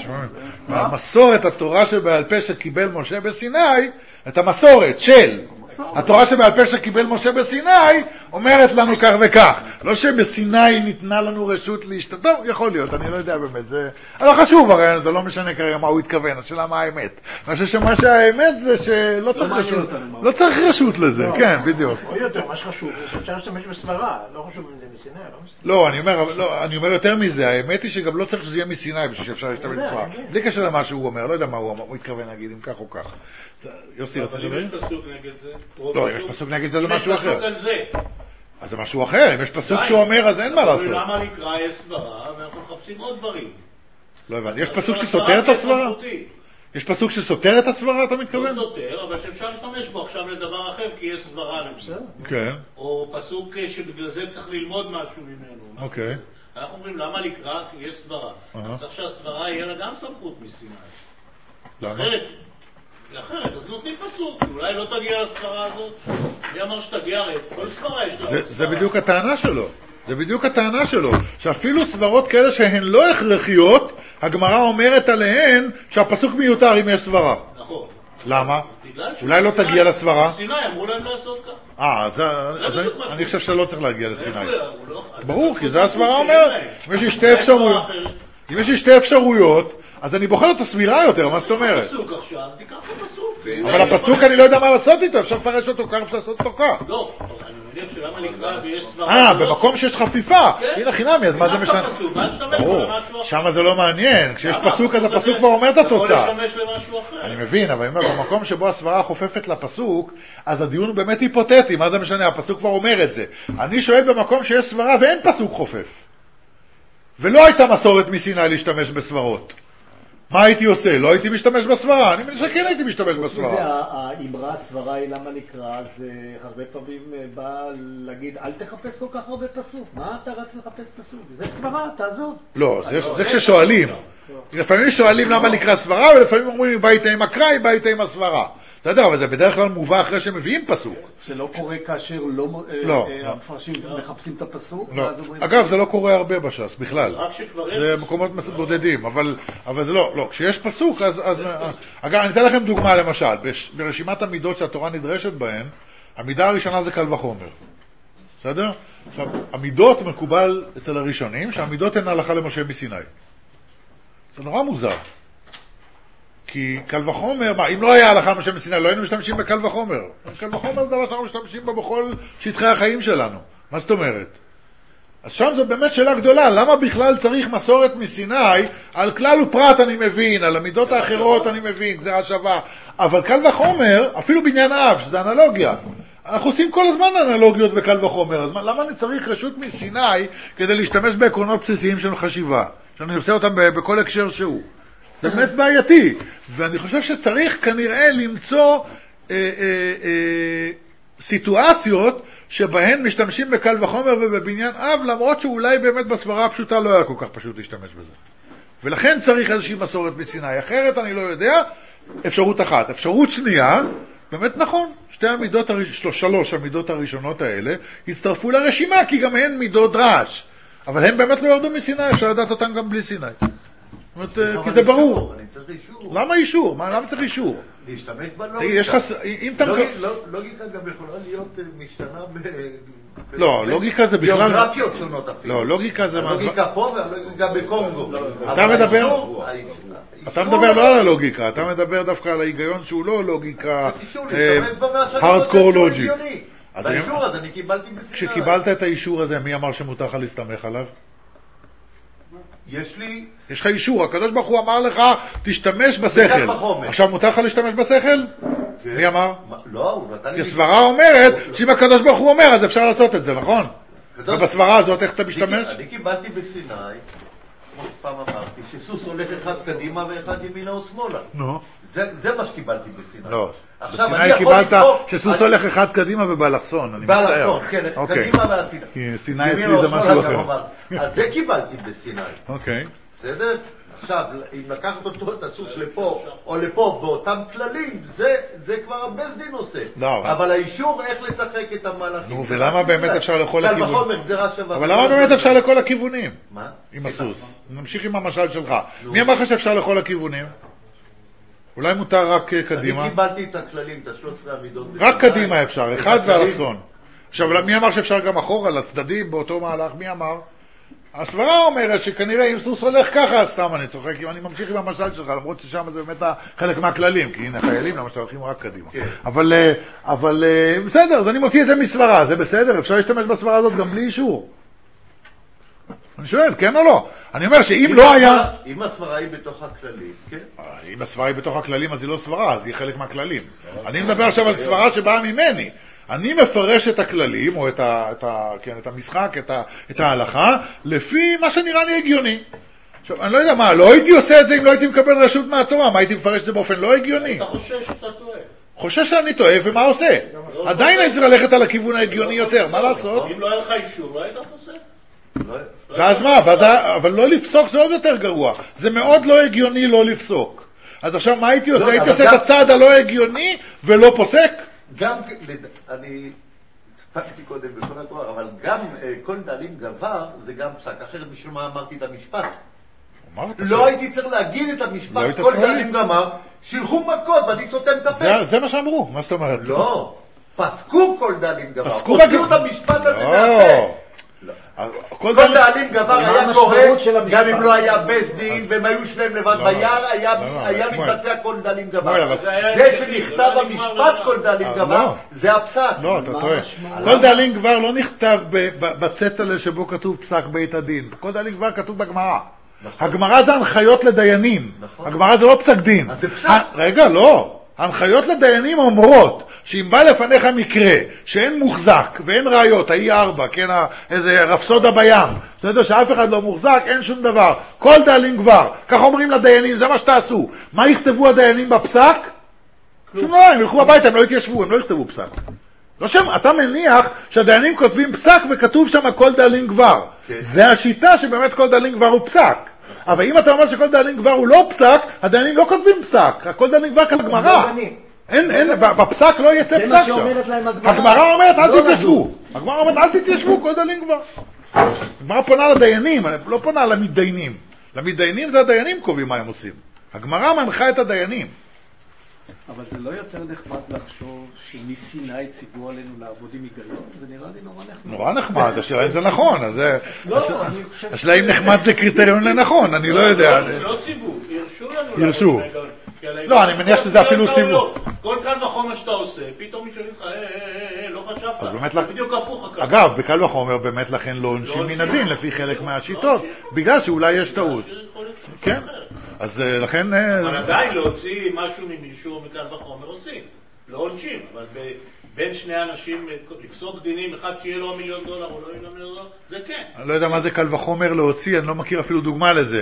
המסורת, התורה שבעל פה שקיבל משה בסיני, את המסורת של התורה שבעל פה שקיבל משה בסיני אומרת לנו כך וכך. לא שבסיני ניתנה לנו רשות להשתתף, טוב, יכול להיות, אני לא יודע באמת, זה לא חשוב, הרי זה לא משנה כרגע מה הוא התכוון, השאלה מה האמת. אני חושב שמה שהאמת זה שלא צריך רשות, לא צריך רשות לזה, כן, בדיוק. או יותר, מה שחשוב, אפשר להשתמש בסברה, לא חשוב אם זה מסיני, לא מסיני. לא, אני אומר, לא, אני אומר יותר מזה, האמת היא שגם לא צריך שזה יהיה מסיני בשביל שאפשר להשתמש בסברה. בלי קשר למה שהוא אומר, לא יודע מה הוא התכוון להגיד, אם כך או כך. יוסי, אבל אם יש פסוק נגד זה? לא, אם יש פסוק נגד זה זה משהו אחר. אז זה משהו אחר, אם יש פסוק שאומר אז אין מה לעשות. למה נקרא יש סברה ואנחנו מחפשים עוד דברים? לא הבנתי, יש פסוק שסותר את הסברה? יש פסוק שסותר את הסברה, אתה מתכוון? לא סותר, אבל שאפשר להשתמש בו עכשיו לדבר אחר, כי יש סברה למשל. כן. או פסוק שבגלל זה צריך ללמוד משהו ממנו. אוקיי. אנחנו אומרים למה נקרא? כי יש סברה. אז צריך שהסברה יהיה לה גם סמכות מסיני. למה? אחרת, אז נותנים פסוק, אולי לא תגיע לסברה הזאת. מי אמר שתגיע, הרי כל סברה יש לה. זה בדיוק הטענה שלו. זה בדיוק הטענה שלו. שאפילו סברות כאלה שהן לא הכרחיות, הגמרא אומרת עליהן שהפסוק מיותר אם יש סברה. נכון. למה? אולי לא תגיע לסברה? בסיני אמרו להם לעשות כך. אה, אז אני חושב שלא צריך להגיע לסיני. ברור, כי זה הסברה אומרת. אם יש לי שתי אפשרויות, אם יש לי שתי אפשרויות, אז אני בוחר את הסבירה יותר, מה זאת אומרת? פסוק עכשיו, תיקח את הפסוק. אבל הפסוק אני לא יודע מה לעשות איתו, אפשר לפרש אותו כך, אפשר לעשות אותו כך. לא, אני מניח שלמה לקרוא ויש סברה... אה, במקום שיש חפיפה. הנה חינמי, אז מה זה משנה? ברור, שם זה לא מעניין. כשיש פסוק, אז הפסוק כבר אומר את התוצאה. יכול לשמש למשהו אחר. אני מבין, אבל במקום שבו הסברה חופפת לפסוק, אז הדיון הוא באמת היפותטי, מה זה משנה? הפסוק כבר אומר את זה. אני שואל במקום שיש סברה ואין פסוק חופף. ולא הייתה מסורת מסיני להשתמש בסברות. מה הייתי עושה? לא הייתי משתמש בסברה, אני מנסה שכן הייתי משתמש בסברה. האמרה הסברה היא למה נקרא, זה הרבה פעמים בא להגיד, אל תחפש כל כך הרבה פסוק, מה אתה רץ לחפש פסוק? זה סברה, תעזוב. לא, זה כששואלים. לפעמים שואלים למה נקרא סברה, ולפעמים אומרים, בא איתה עם הקראי, בא איתה עם הסברה. אתה יודע, אבל זה בדרך כלל מובא אחרי שמביאים פסוק. שלא קורה כאשר המפרשים מחפשים את הפסוק. אגב, זה לא קורה הרבה בש"ס, בכלל. זה מקומות בודדים, אבל זה לא. לא, כשיש פסוק, אז... אגב, אני אתן לכם דוגמה למשל. ברשימת המידות שהתורה נדרשת בהן, המידה הראשונה זה קל וחומר. בסדר? עכשיו, המידות מקובל אצל הראשונים, שהמידות הן הלכה למשה מסיני. זה נורא מוזר. כי קל וחומר, מה, אם לא היה הלכה למשה מסיני, לא היינו משתמשים בקל וחומר. קל וחומר זה דבר שאנחנו משתמשים בו בכל שטחי החיים שלנו. מה זאת אומרת? אז שם זו באמת שאלה גדולה, למה בכלל צריך מסורת מסיני? על כלל ופרט אני מבין, על המידות האחרות אני מבין, גזירה שווה. אבל קל וחומר, אפילו בעניין אב, שזה אנלוגיה. אנחנו עושים כל הזמן אנלוגיות וקל וחומר. אז למה אני צריך רשות מסיני כדי להשתמש בעקרונות בסיסיים של חשיבה? שאני עושה אותם בכל הקשר שהוא. זה באמת בעייתי, ואני חושב שצריך כנראה למצוא אה, אה, אה, סיטואציות שבהן משתמשים בקל וחומר ובבניין אב, למרות שאולי באמת בסברה הפשוטה לא היה כל כך פשוט להשתמש בזה. ולכן צריך איזושהי מסורת מסיני, אחרת אני לא יודע, אפשרות אחת. אפשרות שנייה, באמת נכון, שתי המידות, שלוש המידות הראשונות האלה הצטרפו לרשימה, כי גם הן מידות רעש. אבל הן באמת לא ירדו מסיני, אפשר לדעת אותן גם בלי סיני. כי זה ברור. למה אישור? למה צריך אישור? להשתמש בלוגיקה. לוגיקה גם יכולה להיות משתנה ב... לא, לוגיקה זה בכלל... ביוגרפיות שונות אפילו. לא, לוגיקה זה... הלוגיקה פה והלוגיקה בקונגו. אתה מדבר... אתה מדבר לא על הלוגיקה, אתה מדבר דווקא על ההיגיון שהוא לא לוגיקה... הארדקור לוג'יק. באישור הזה אני קיבלתי בסיני. כשקיבלת את האישור הזה, מי אמר שמותר לך להסתמך עליו? יש לי... יש לך אישור, הקדוש ברוך הוא אמר לך, תשתמש בשכל. עכשיו מותר לך להשתמש בשכל? מי אמר? לא, הוא נתן לי... כי הסברה אומרת, שאם הקדוש ברוך הוא אומר, אז אפשר לעשות את זה, נכון? ובסברה הזאת, איך אתה משתמש? אני קיבלתי בסיני, כמו פעם אמרתי, שסוס הולך אחד קדימה ואחד ימינה או שמאלה. נו. זה מה שקיבלתי בסיני. לא. בסיני קיבלת שסוס הולך אחד קדימה ובאלכסון, אני מצטער. באלכסון, כן, קדימה והצידה. כי סיני אצלי זה משהו אחר. אז זה קיבלתי בסיני. אוקיי. בסדר? עכשיו, אם לקחת אותו את הסוס לפה או לפה באותם כללים, זה כבר הבסדין עושה. אבל האישור איך לשחק את המהלכים. נו, ולמה באמת אפשר לכל הכיוונים? קל וחומר, גזירה שווה. אבל למה באמת אפשר לכל הכיוונים? מה? עם הסוס. נמשיך עם המשל שלך. מי אמר לך שאפשר לכל הכיוונים? אולי מותר רק קדימה? אני קיבלתי את הכללים, את ה-שלוש עשרה המידות. רק קדימה אפשר, אחד ואלכסון. עכשיו, מי אמר שאפשר גם אחורה, לצדדים, באותו מהלך? מי אמר? הסברה אומרת שכנראה אם סוס הולך ככה, סתם אני צוחק, אם אני ממשיך עם המשל שלך, למרות ששם זה באמת חלק מהכללים, כי הנה חיילים למשל הולכים רק קדימה. אבל, אבל בסדר, אז אני מוציא את זה מסברה, זה בסדר, אפשר להשתמש בסברה הזאת גם בלי אישור. אני שואל, כן או לא? אני אומר שאם לא היה... אם הסברה היא בתוך הכללים, כן? אם הסברה היא בתוך הכללים, אז היא לא סברה, אז היא חלק מהכללים. אני מדבר עכשיו על סברה שבאה ממני. אני מפרש את הכללים, או את, ה, את, ה, כן, את המשחק, את, ה, את ההלכה, לפי מה שנראה לי הגיוני. עכשיו, אני לא יודע מה, לא הייתי עושה את זה אם לא הייתי מקבל רשות מהתורה, מה הייתי מפרש את זה באופן לא הגיוני? אתה חושש שאתה טועה. חושש שאני טועה, ומה עושה? עדיין אני צריך ללכת על הכיוון ההגיוני יותר, מה לעשות? אם לא היה לך אישור, לא היית חושש? ואז מה, אבל לא לפסוק זה עוד יותר גרוע. זה מאוד לא הגיוני לא לפסוק. אז עכשיו מה הייתי עושה? הייתי עושה את הצעד הלא הגיוני ולא פוסק? גם, אני פסקתי קודם בכל התואר, אבל גם כל דאלים גבר זה גם פסק. אחרת בשביל מה אמרתי את המשפט? לא הייתי צריך להגיד את המשפט, כל דאלים גמר, שילחו מכות ואני סותם את הפה. זה מה שאמרו, מה זאת אומרת? לא, פסקו כל דאלים גמר, הוציאו את המשפט הזה מהפה. כל דאלים גבר היה קורה, גם אם לא היה בית דין, והם היו שלהם לבד ביער, היה מתבצע כל דאלים גבר. זה שנכתב המשפט כל דאלים גבר, זה הפסק. לא, אתה טועה. כל דאלים גבר לא נכתב בצטלה שבו כתוב פסק בית הדין. כל דאלים גבר כתוב בגמרא. הגמרא זה הנחיות לדיינים. הגמרא זה לא פסק דין. רגע, לא. הנחיות לדיינים אומרות שאם בא לפניך מקרה שאין מוחזק ואין ראיות, האי ארבע, כן, איזה רפסודה בים, בסדר, שאף אחד לא מוחזק, אין שום דבר, כל דאלים גבר, כך אומרים לדיינים, זה מה שתעשו. מה יכתבו הדיינים בפסק? שום לא, הם ילכו הביתה, הם לא יתיישבו, הם לא יכתבו פסק. לא שם, אתה מניח שהדיינים כותבים פסק וכתוב שם כל דאלים גבר. זה השיטה שבאמת כל דאלים גבר הוא פסק. אבל אם אתה אומר שכל דאלים גבר הוא לא פסק, הדיינים לא כותבים פסק, הכל דאלים גבר כגמרא. אין, אין, בפסק לא יצא פסק שם. הגמרא אומרת אל תתיישבו. הגמרא אומרת אל תתיישבו, כל דאלים גבר. הגמרא פונה לדיינים, לא פונה למתדיינים. למתדיינים זה הדיינים קובעים מה הם עושים. הגמרא מנחה את הדיינים. אבל זה לא יותר נחמד לחשוב שמסיני ציוו עלינו לעבוד עם היגיון? זה נראה לי נורא נחמד. נורא נחמד, השאלה אם זה נכון. השאלה אם נחמד זה קריטריון לנכון, אני לא יודע. זה לא ציוו, ירשו לנו. ירשו. לא, אני מניח שזה אפילו ציוו. כל כאן וחומר שאתה עושה, פתאום מישהו לך, אה, אה, אה, לא חשבת. זה בדיוק הפוך. אגב, בקל וחומר באמת לכן לא עונשים מן הדין, לפי חלק מהשיטות, בגלל שאולי יש טעות. כן? אז לכן... אבל עדיין להוציא משהו ממישהו מכאן וחומר עושים. לא עונשים, אבל בין שני אנשים לפסוק דינים, אחד שיהיה לו מיליון דולר או לא יהיה לו מיליון דולר, זה כן. אני לא יודע מה זה קל וחומר להוציא, אני לא מכיר אפילו דוגמה לזה.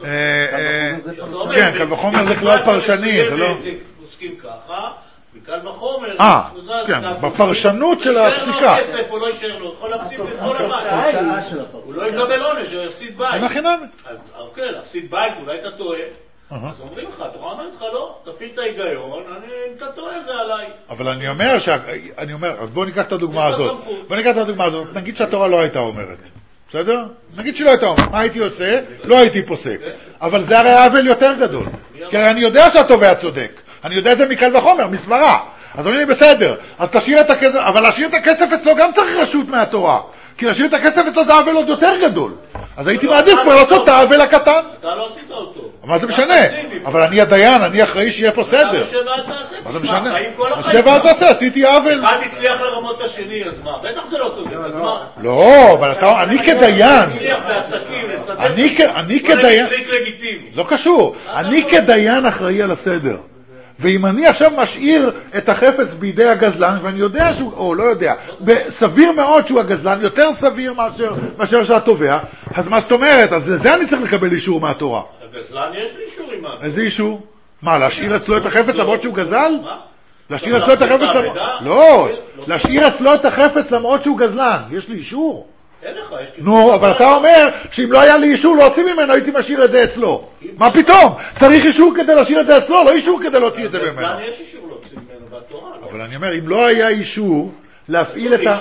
כן, קל וחומר זה כלל פרשני, זה לא... עוסקים ככה, וקל וחומר... אה, כן, בפרשנות של הפסיקה. יישאר לו כסף או לא יישאר לו, יכול להפסיד את כל הבית. הוא לא יקבל עונש, הוא יפסיד בית. אין חינם. אז אוקיי, להפסיד בית, אולי אתה טועה. אז אומרים לך, התורה אומרת לך לא, תפעיל את ההיגיון, אם אתה טועה זה עליי. אבל אני אומר, אני אומר, אז בואו ניקח את הדוגמה הזאת. בואו ניקח את הדוגמה הזאת, נגיד שהתורה לא הייתה אומרת. בסדר? נגיד שלא הייתה אומרת. מה הייתי עושה? לא הייתי פוסק. אבל זה הרי עוול יותר גדול. כי אני יודע שהתובע צודק. אני יודע את זה מקל וחומר, מסברה. אז אומרים לי, בסדר, אז תשאיר את הכסף, אבל להשאיר את הכסף אצלו גם צריך רשות מהתורה. כי להשאיר את הכסף אצלו זה עוול עוד יותר גדול. אז הייתי מעדיף כבר לעשות את העוול הקטן. אתה לא עשית אותו. מה זה משנה? אבל אני הדיין, אני אחראי שיהיה פה סדר. מה זה משנה? שבע תעשה, עשיתי עוול. אחד הצליח לרמות את השני, אז מה? בטח זה לא צודק, אז מה? לא, אבל אני כדיין. הצליח בעסקים, לסדר. אני כדיין. טריק לגיטימי. לא קשור. אני כדיין אחראי על הסדר. ואם אני עכשיו משאיר את החפץ בידי הגזלן, ואני יודע שהוא, או לא יודע, סביר מאוד שהוא הגזלן, יותר סביר מאשר, מאשר שהתובע, אז מה זאת אומרת? אז זה אני צריך לקבל אישור מהתורה. הגזלן יש לי אישור עם התורה. איזה אישור? מה, להשאיר אצלו את החפץ למרות שהוא גזל? מה? להשאיר אצלו את החפץ למרות... לא, להשאיר אצלו את החפץ למרות שהוא גזלן. יש לי אישור? אין לך, יש לי... נו, אבל אתה אומר שאם לא היה לי אישור להוציא ממנו, הייתי משאיר את זה אצלו. מה פתאום? צריך אישור כדי להשאיר את זה אצלו, לא אישור כדי להוציא את זה ממנו. בזמן יש אישור להוציא ממנו בתורה. אבל אני אומר, אם לא היה אישור להפעיל את ה...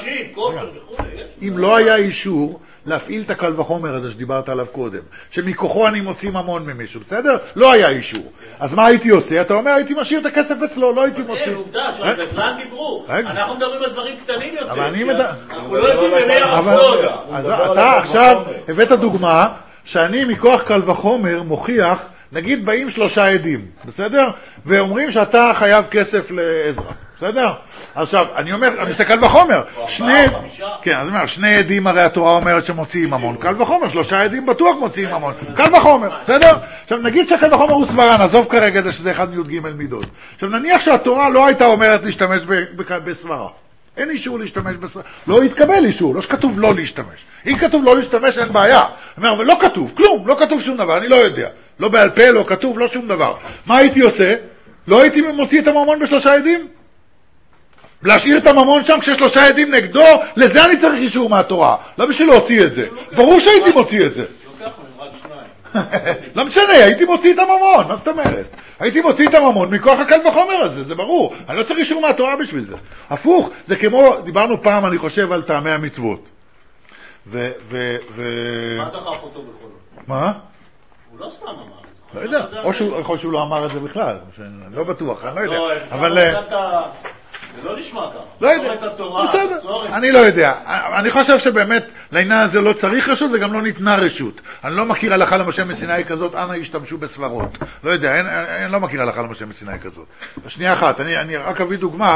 אם לא היה אישור להפעיל את הקל וחומר הזה שדיברת עליו קודם, שמכוחו אני מוציא ממון ממישהו, בסדר? לא היה אישור. אז מה הייתי עושה? אתה אומר, הייתי משאיר את הכסף אצלו, לא הייתי מוציא. אין, עובדה, שהגזלן דיברו. אנחנו מדברים על דברים קטנים יותר. אבל אני מדבר... אנחנו לא יודעים במי הרפסודה. אז אתה עכשיו הבאת דוגמה שאני מכוח קל וחומר מוכיח, נגיד באים שלושה עדים, בסדר? ואומרים שאתה חייב כסף לעזרה. בסדר? עכשיו, אני אומר, אני מסתכל בחומר, שני, כן, אני אומר, שני עדים הרי התורה אומרת שמוציאים ממון, קל וחומר, שלושה עדים בטוח מוציאים ממון, קל וחומר, בסדר? עכשיו, נגיד שקל וחומר הוא סברה, נעזוב כרגע זה שזה אחד מי"ג מידות. עכשיו, נניח שהתורה לא הייתה אומרת להשתמש בסברה. אין אישור להשתמש בסברה. לא יתקבל אישור, לא שכתוב לא להשתמש. אם כתוב לא להשתמש, אין בעיה. אני אומר, אבל לא כתוב, כלום, לא כתוב שום דבר, אני לא יודע. לא בעל פה, לא כתוב, לא שום דבר. מה הייתי עושה? לא הייתי מוציא את הממון בשלושה עדים? להשאיר את הממון שם כששלושה עדים נגדו, לזה אני צריך אישור מהתורה. לא בשביל להוציא את זה. ברור שהייתי מוציא את זה. לא משנה, הייתי מוציא את הממון, מה זאת אומרת? הייתי מוציא את הממון מכוח הקל וחומר הזה, זה ברור. אני לא צריך אישור מהתורה בשביל זה. הפוך, זה כמו, דיברנו פעם, אני חושב, על טעמי המצוות. ו... ו... ו... מה דחף אותו בכל זאת? מה? הוא לא סתם אמר. לא יודע, או שהוא לא אמר את זה בכלל, אני לא בטוח, אני לא יודע. אבל... זה לא נשמע ככה. לא יודע. בסדר. אני לא יודע. אני חושב שבאמת לעניין הזה לא צריך רשות וגם לא ניתנה רשות. אני לא מכיר הלכה למשה מסיני כזאת, אנא ישתמשו בסברות. לא יודע, אין, אין, לא מכיר הלכה למשה מסיני כזאת. שנייה אחת, אני, אני רק אביא דוגמה.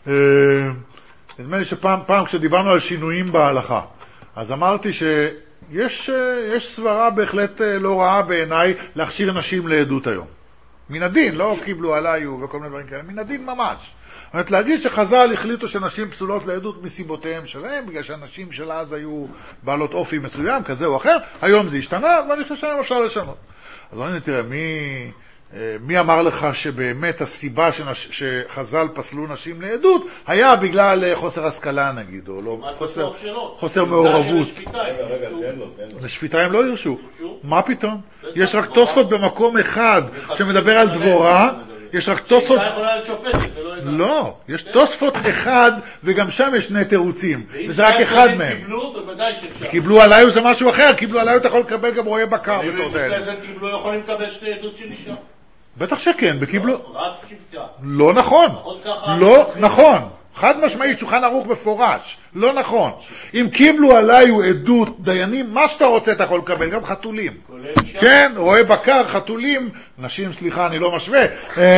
נדמה לי שפעם, פעם כשדיברנו על שינויים בהלכה, אז אמרתי שיש יש סברה בהחלט לא רעה בעיניי להכשיר נשים לעדות היום. מן הדין, לא קיבלו עליי וכל מיני דברים כאלה, מן הדין ממש. זאת אומרת, להגיד שחז"ל החליטו שנשים פסולות לעדות מסיבותיהם שלהם, בגלל שהנשים של אז היו בעלות אופי מסוים, כזה או אחר, היום זה השתנה, ואני חושב שהיום אפשר לשנות. אז אני תראה, מי, מי אמר לך שבאמת הסיבה שנש, שחז"ל פסלו נשים לעדות, היה בגלל חוסר השכלה נגיד, או לא, חוסר, חוסר מעורבות. לשפיטה הם לא ירשו. מה פתאום? יש רק תוספות במקום אחד שמדבר על דבורה, יש רק תוספות... לא, יש תוספות אחד, וגם שם יש שני תירוצים, וזה רק אחד מהם. קיבלו, בוודאי שאפשר. קיבלו עליי זה משהו אחר, קיבלו עליי אתה יכול לקבל גם רואה בקר בתור דאלה. ואם קיבלו יכולים לקבל שתי עדות של אישה? בטח שכן, בקיבלו... רק שפטה. לא נכון, לא נכון. חד משמעית, שולחן ערוך מפורש, לא נכון. אם קיבלו עליי עדות דיינים, מה שאתה רוצה אתה יכול לקבל, גם חתולים. כן, רואה בקר, חתולים, נשים, סליחה, אני לא משווה.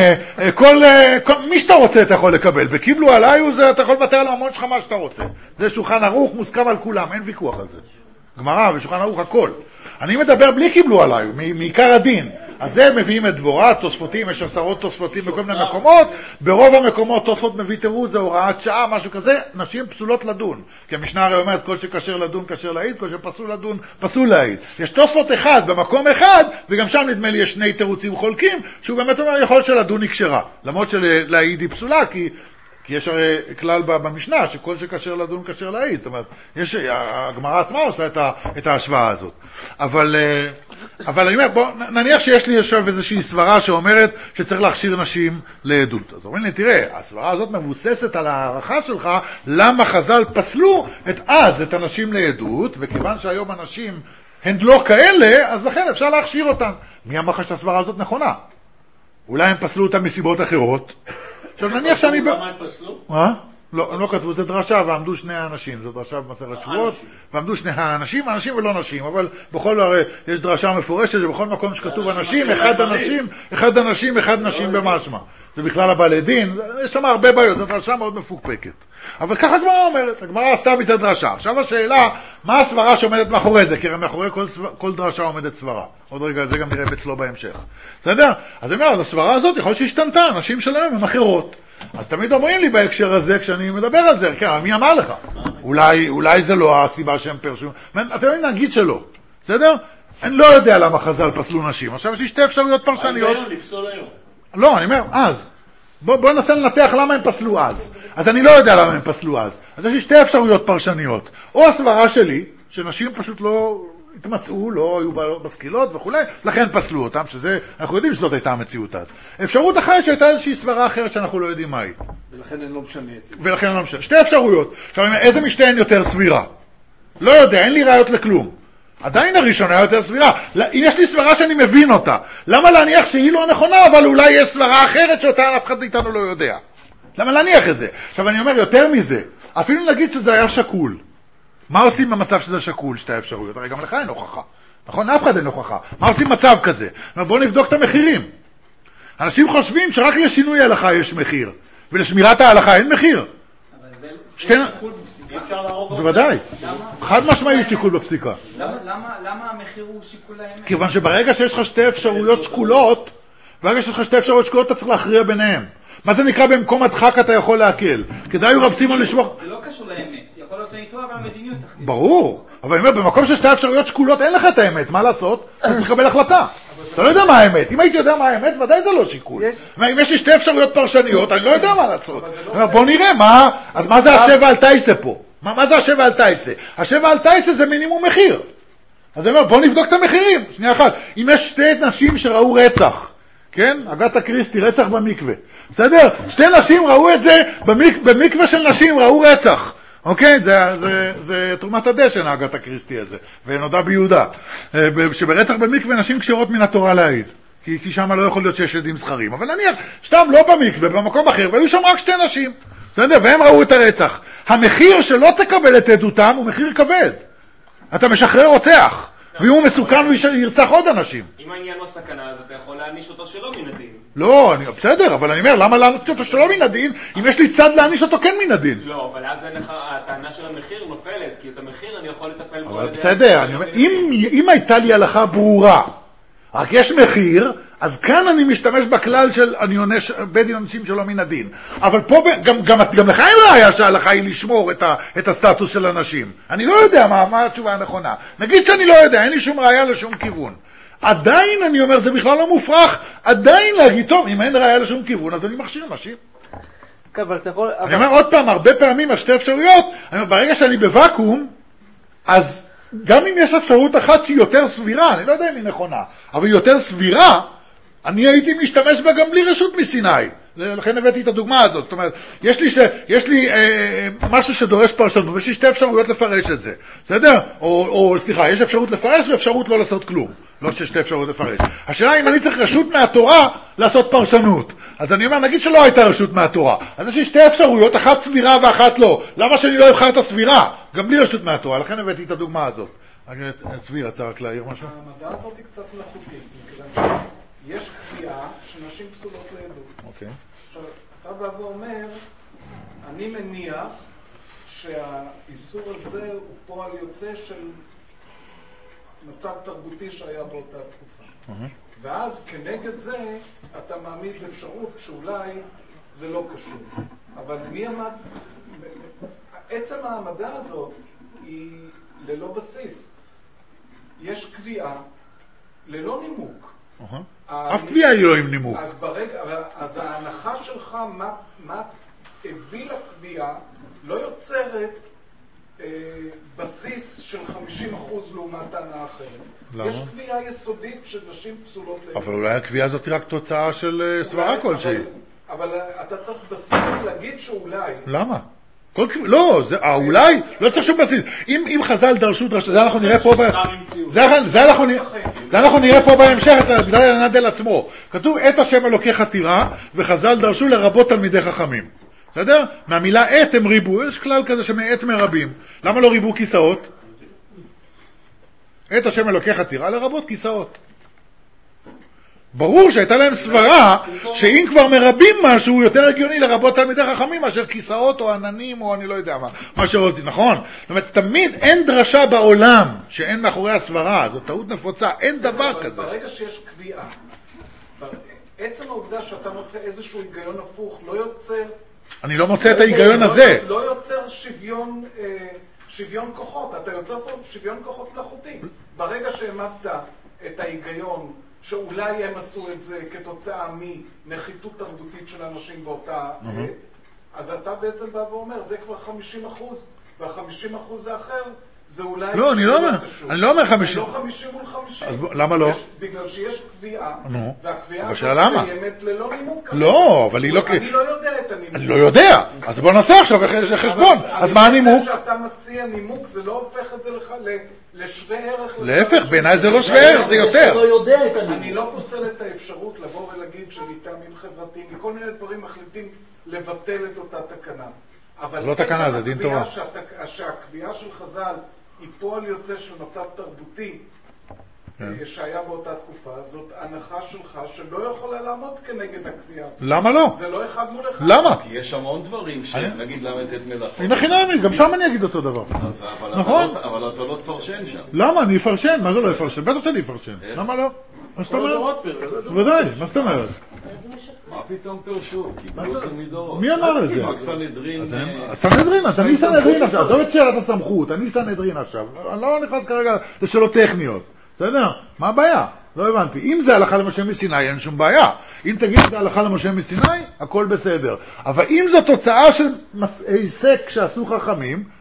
כל, מי שאתה רוצה אתה יכול לקבל. וקיבלו עליי, אתה יכול לוותר על הממון שלך מה שאתה רוצה. זה שולחן ערוך, מוסכם על כולם, אין ויכוח על זה. גמרא ושולחן ערוך, הכל. אני מדבר בלי קיבלו עליי, מעיקר הדין. אז זה מביאים את דבורה, תוספותים, יש עשרות תוספותים בכל מיני מקומות, ברוב המקומות תוספות מביא תירוץ, זה הוראת שעה, משהו כזה, נשים פסולות לדון. כי המשנה הרי אומרת, כל שכשר לדון, כשר להעיד, כל שפסול לדון, פסול להעיד. יש תוספות אחד במקום אחד, וגם שם נדמה לי יש שני תירוצים חולקים, שהוא באמת אומר, יכול שלדון היא כשרה. למרות שלהעיד היא פסולה, כי... כי יש הרי כלל במשנה שכל שכשר לדון כשר להעיד. זאת אומרת, יש, הגמרא עצמה עושה את, ה, את ההשוואה הזאת. אבל, אבל אני אומר, בוא, נניח שיש לי עכשיו איזושהי סברה שאומרת שצריך להכשיר נשים לעדות. אז אומרים לי, תראה, הסברה הזאת מבוססת על הערכה שלך, למה חז"ל פסלו את אז את הנשים לעדות, וכיוון שהיום הנשים הן לא כאלה, אז לכן אפשר להכשיר אותן. מי אמר לך שהסברה הזאת נכונה? אולי הם פסלו אותן מסיבות אחרות. עכשיו נניח שאני... למה הם פסלו? מה? לא, הם לא כתבו, זה דרשה, ועמדו שני האנשים, זו דרשה במסכת שבועות, ועמדו שני האנשים, אנשים ולא נשים, אבל בכל הרי יש דרשה מפורשת, שבכל מקום שכתוב אנשים, אחד אנשים, אחד אנשים, אחד נשים במשמע. זה בכלל הבעלי דין, יש שם הרבה בעיות, זו דרשה מאוד מפוקפקת. אבל ככה הגמרא אומרת, הגמרא עשתה מזה דרשה. עכשיו השאלה, מה הסברה שעומדת מאחורי זה? כי מאחורי כל, כל דרשה עומדת סברה. עוד רגע, זה גם נראה בצלו בהמשך. בסדר? אז אני אומר, אז הסברה הזאת יכול שהשתנתה, אנשים שלהם הם אחרות. אז תמיד אומרים לי בהקשר הזה, כשאני מדבר על זה, כן, אבל מי אמר לך? אולי, אולי זה לא הסיבה שהם פרשו. אתם יודעים להגיד שלא. בסדר? אני לא יודע למה חז"ל פסלו נשים. עכשיו יש לי שתי אפשרויות פרשניות. לא, אני אומר, אז. בוא, בוא ננסה לנתח למה הם פסלו אז. אז אני לא יודע למה הם פסלו אז. אז יש לי שתי אפשרויות פרשניות. או הסברה שלי, שנשים פשוט לא התמצאו, לא היו בסקילות וכו', לכן פסלו אותם, שזה, אנחנו יודעים שזאת הייתה המציאות אז. אפשרות אחרת שהייתה איזושהי סברה אחרת שאנחנו לא יודעים מהי. ולכן אני לא משנה את זה. ולכן אני לא משנה. שתי אפשרויות. עכשיו, איזה משתיהן יותר סבירה? לא יודע, אין לי ראיות לכלום. עדיין הראשונה יותר סבירה. אם יש לי סברה שאני מבין אותה, למה להניח שהיא לא נכונה, אבל אולי יש סברה אחרת שאותה אף אחד איתנו לא יודע? למה להניח את זה? עכשיו אני אומר יותר מזה, אפילו נגיד שזה היה שקול. מה עושים במצב שזה שקול, שתי אפשרויות? הרי גם לך אין הוכחה. נכון? אף אחד אין הוכחה. מה עושים במצב כזה? בואו נבדוק את המחירים. אנשים חושבים שרק לשינוי ההלכה יש מחיר, ולשמירת ההלכה אין מחיר. שתי... בוודאי. חד משמעית שיקול בפסיקה. למה המחיר הוא שיקול האמת? כיוון שברגע שיש לך שתי אפשרויות שקולות, ברגע שיש לך שתי אפשרויות שקולות אתה צריך להכריע ביניהם. מה זה נקרא במקום הדחק אתה יכול להקל? כדאי הוא רב סימון לשמוח... זה לא קשור לאמת. יכול להיות שאני טועה, אבל המדיניות תחליט. ברור. אבל אני אומר, במקום ששתי אפשרויות שקולות אין לך את האמת. מה לעשות? אתה צריך לקבל החלטה. אתה לא יודע מה האמת. אם הייתי יודע מה האמת, ודאי זה לא שיקול. אם יש לי שתי אפשרויות פרשניות, אני לא יודע מה לעשות. בוא נראה מה... אז מה זה השבע על טייסה פה? מה זה השבע על טייסה? השבע על טייסה זה מינימום מחיר. אז אני אומר, בוא נבדוק את המחירים. שנייה אחת. אם יש שתי נשים שראו רצח, כן? אגתה קריסטי, רצח במקווה. בסדר? שתי נשים ראו את זה, במיק, במקווה של נשים ראו רצח. אוקיי? זה, זה, זה תרומת הדשן, אגתה קריסטי הזה. ונודע ביהודה. שברצח במקווה נשים כשרות מן התורה להעיד. כי, כי שם לא יכול להיות שיש עדים זכרים. אבל נניח, סתם לא במקווה, במקום אחר, והיו שם רק שתי נשים. בסדר? והם ראו את הרצח. המחיר שלא תקבל את עדותם הוא מחיר כבד. אתה משחרר רוצח, ואם הוא מסוכן הוא ירצח עוד אנשים. אם העניין הוא סכנה, אז אתה יכול להעניש אותו שלא מן הדין. לא, אני, בסדר, אבל אני אומר, למה להעניש אותו שלא מן הדין, אם יש לי צד להעניש אותו כן מן הדין? לא, אבל אז אין לך, הטענה של המחיר נופלת, כי את המחיר אני יכול לטפל בו. אבל בסדר, אני אומר, אם, אם הייתה לי הלכה ברורה, רק יש מחיר, אז כאן אני משתמש בכלל של אני עונש בית דין אנשים שלא מן הדין. אבל פה גם, גם, גם לך אין ראיה שההלכה היא לשמור את, ה, את הסטטוס של אנשים. אני לא יודע מה, מה התשובה הנכונה. נגיד שאני לא יודע, אין לי שום ראיה לשום כיוון. עדיין אני אומר, זה בכלל לא מופרך, עדיין להגיד, טוב, אם אין ראיה לשום כיוון, אז אני מכשיר אנשים. אני אומר עוד פעם, הרבה פעמים, השתי אפשרויות, אני אומר, ברגע שאני בוואקום, אז גם אם יש אפשרות אחת שהיא יותר סבירה, אני לא יודע אם היא נכונה, אבל היא יותר סבירה, אני הייתי משתמש בה גם בלי רשות מסיני. לכן הבאתי את הדוגמה הזאת. זאת אומרת, יש לי, ש... יש לי אה, משהו שדורש פרשנות, ויש לי שתי אפשרויות לפרש את זה. בסדר? או, או סליחה, יש אפשרות לפרש ואפשרות לא לעשות כלום. לא שיש שתי אפשרויות לפרש. השאלה אם אני צריך רשות מהתורה לעשות פרשנות. אז אני אומר, נגיד שלא הייתה רשות מהתורה. אז יש לי שתי אפשרויות, אחת סבירה ואחת לא. למה שאני לא אבחר את הסבירה? גם בלי רשות מהתורה. לכן הבאתי את הדוגמה הזאת. צבי, רצה רק להעיר משהו? המדע הזאת היא קצת מלאכותית. יש קביעה שנשים פסולות לעדות. אוקיי. עכשיו, אתה בא ואומר, אני מניח שהאיסור הזה הוא פועל יוצא של מצב תרבותי שהיה באותה תקופה. ואז כנגד זה אתה מעמיד אפשרות שאולי זה לא קשור. אבל מי עמד... עצם העמדה הזאת היא ללא בסיס. יש קביעה ללא נימוק. אף קביעה היא לא עם נימוק. אז ברגע, אז ההנחה שלך, מה, מה הביא לקביעה, לא יוצרת אה, בסיס של חמישים אחוז לעומת טענה אחרת. למה? יש קביעה יסודית של נשים פסולות לעדות. אבל אולי הקביעה הזאת היא רק תוצאה של סברה כלשהי. אבל, אבל אתה צריך בסיס להגיד שאולי... למה? כל, לא, זה, אה, אולי, לא צריך שום בסיס. אם, אם חז"ל דרשו דרשו, זה אנחנו נראה פה, ב, זה, זה, אנחנו, זה אנחנו נראה פה בהמשך, זה בגלל הנדל עצמו. כתוב, את השם אלוקי חתירה, וחז"ל דרשו לרבות תלמידי חכמים. בסדר? מהמילה עת הם ריבו, יש כלל כזה שמעת מרבים. למה לא ריבו כיסאות? את השם אלוקי חתירה לרבות כיסאות. ברור שהייתה להם סברה שאם כבר מרבים משהו יותר הגיוני לרבות תלמידי חכמים מאשר כיסאות או עננים או אני לא יודע מה, מה שרוצים, נכון? זאת אומרת, תמיד אין דרשה בעולם שאין מאחורי הסברה, זו טעות נפוצה, אין דבר כזה. ברגע שיש קביעה, עצם העובדה שאתה מוצא איזשהו היגיון הפוך לא יוצר... אני לא מוצא את ההיגיון הזה. לא יוצר שוויון... שוויון כוחות, אתה יוצר פה שוויון כוחות מלאכותי. ברגע שהעמדת את ההיגיון שאולי הם עשו את זה כתוצאה מנחיתות תרבותית של אנשים באותה עת, אז אתה בעצם בא ואומר, זה כבר חמישים אחוז, וה-חמישים אחוז האחר, זה אולי... לא, אני לא אומר, אני לא אומר חמישים. זה לא חמישים מול חמישים. למה לא? בגלל שיש קביעה, והקביעה הזאת קיימת ללא נימוק. לא, אבל היא לא... אני לא יודע את הנימוק. אני לא יודע, אז בוא נעשה עכשיו חשבון. אז מה הנימוק? שאתה מציע נימוק, זה לא הופך את זה לך לשווה ערך. להפך, בעיניי זה לא שווה ערך, זה יותר. אני לא פוסל את האפשרות לבוא ולהגיד שמטעמים חברתיים, מכל מיני דברים מחליטים לבטל את אותה תקנה. לא תקנה, זה דין תורה. שהקביעה של חז"ל היא פועל יוצא של מצב תרבותי שהיה באותה תקופה, זאת הנחה שלך שלא יכולה לעמוד כנגד הקביעה. למה לא? זה לא אחד מול אחד. למה? כי יש המון דברים שנגיד למד את מלאכות. הנה חינמי, גם שם אני אגיד אותו דבר. נכון? אבל אתה לא תפרשן שם. למה? אני אפרשן, מה זה לא אפרשן? בטח שאני אפרשן. למה לא? מה זאת אומרת? ודאי, מה זאת אומרת? מה פתאום פרשו? קיבלו תלמידות. מי אמר את זה? רק סנהדרין. סנהדרין, אני סנהדרין עכשיו. עזוב את שאלת הסמכות, אני סנהדרין עכשיו. אני לא נכנס כרגע לשאלות טכניות. בסדר? מה הבעיה? לא הבנתי. אם זה הלכה למשה מסיני, אין שום בעיה. אם תגיד את ההלכה למשה מסיני, הכל בסדר. אבל אם זו תוצאה של היסק שעשו חכמים,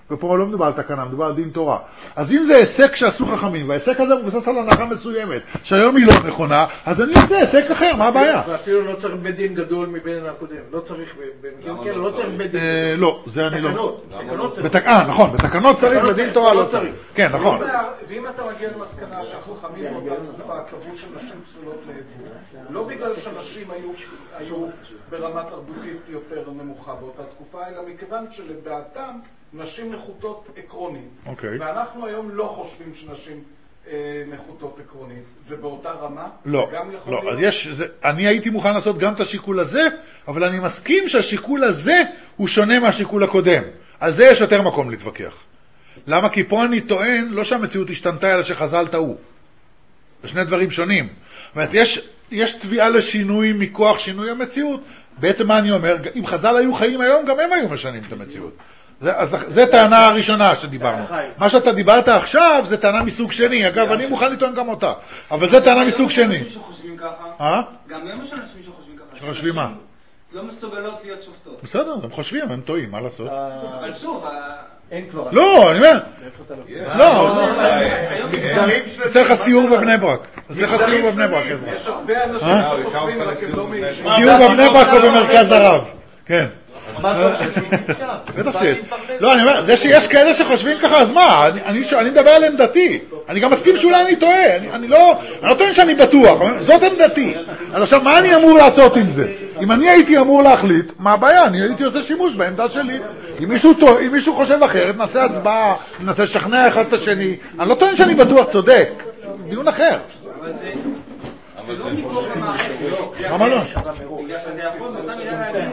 ופה לא מדובר על תקנה, מדובר על דין תורה. אז אם זה היסק שעשו חכמים, וההיסק הזה מבוסס על הנחה מסוימת, שהיום היא לא נכונה, אז אני אעשה היסק אחר, מה הבעיה? ואפילו לא צריך בית דין גדול מבין הקודם, לא צריך, לא צריך בית דין. לא, זה אני לא. תקנות צריך. אה, נכון, בתקנות צריך, בדין תורה לא צריך. כן, נכון. ואם אתה מגיע למסקנה שהחכמים באותה תקופה קבעו שנשים פסולות לעבור, לא בגלל שנשים היו ברמה תרבותית יותר נמוכה באותה תקופה, אלא מכיוון שלדעתם נשים נחותות עקרונית. אוקיי. ואנחנו היום לא חושבים שנשים נחותות עקרונית. זה באותה רמה? לא, לא. אז יש, זה, אני הייתי מוכן לעשות גם את השיקול הזה, אבל אני מסכים שהשיקול הזה הוא שונה מהשיקול הקודם. על זה יש יותר מקום להתווכח. למה? כי פה אני טוען לא שהמציאות השתנתה, אלא שחז"ל טעו. זה שני דברים שונים. זאת אומרת, יש, יש תביעה לשינוי מכוח שינוי המציאות. בעצם מה אני אומר? אם חז"ל היו חיים היום, גם הם היו משנים את המציאות. זה, אז זה טענה הראשונה שדיברנו. מה שאתה דיברת עכשיו זה טענה מסוג שני. אגב, אני מוכן לטעון גם אותה. אבל זה טענה מסוג שני. גם היום יש אנשים שחושבים ככה. גם היום יש אנשים שחושבים ככה. שחושבים מה? לא מסוגלות להיות שופטות. בסדר, הם חושבים, הם טועים, מה לעשות? אבל שוב, אין כבר. לא, אני אומר. לא. עושה לך סיור בבני ברק. עושה לך סיור בבני ברק, עזרא. יש הרבה אנשים שחושבים רק הם לא מיישבים. סיור בבני ברק או במרכז הרב. כן. בטח שיש. לא, אני אומר, זה שיש כאלה שחושבים ככה, אז מה? אני מדבר על עמדתי. אני גם מסכים שאולי אני טועה. אני לא טוען שאני בטוח. זאת עמדתי. אז עכשיו, מה אני אמור לעשות עם זה? אם אני הייתי אמור להחליט, מה הבעיה? אני הייתי עושה שימוש בעמדה שלי. אם מישהו חושב אחרת, נעשה הצבעה, נעשה לשכנע אחד את השני. אני לא טוען שאני בטוח צודק. דיון אחר. זה לא מכל המערכת. למה לא? בגלל שאתה יכול באותה מילה להגיד,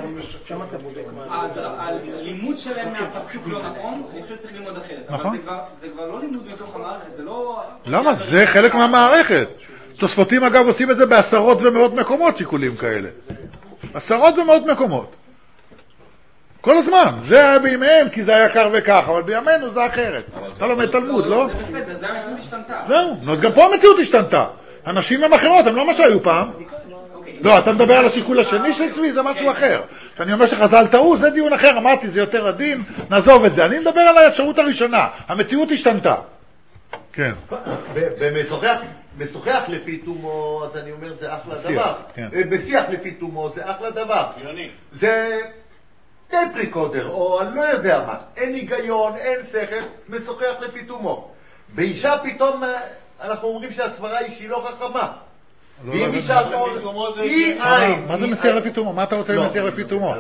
הלימוד שלהם מהפסוק לא נכון, אני חושב שצריך ללמוד אחרת. אבל זה כבר לא לימוד מתוך המערכת, זה לא... למה? זה חלק מהמערכת. תוספותים אגב עושים את זה בעשרות ומאות מקומות, שיקולים כאלה. עשרות ומאות מקומות. כל הזמן. זה היה בימיהם, כי זה היה כך וכך, אבל בימינו זה אחרת. אתה לומד תלמוד, לא? זה בסדר, זה המציאות השתנתה. זהו, אז גם פה המציאות השתנתה. הנשים הם אחרות, הם לא מה שהיו פעם. לא, אתה מדבר על השיקול השני של צבי, זה משהו אחר. כשאני אומר שחז"ל טעו, זה דיון אחר, אמרתי, זה יותר עדין, נעזוב את זה. אני מדבר על האפשרות הראשונה, המציאות השתנתה. כן. בשיח לפי תומו, אז אני אומר, זה אחלה דבר. בשיח לפי תומו, זה אחלה דבר. זה טייפריקודר, או אני לא יודע מה. אין היגיון, אין שכל, משוחח לפי תומו. באישה פתאום... אנחנו אומרים שהסברה היא שהיא לא חכמה. ואם אישה היא עין. מה זה מסיח לפי תומו? מה אתה רוצה למסיח לפי תומו?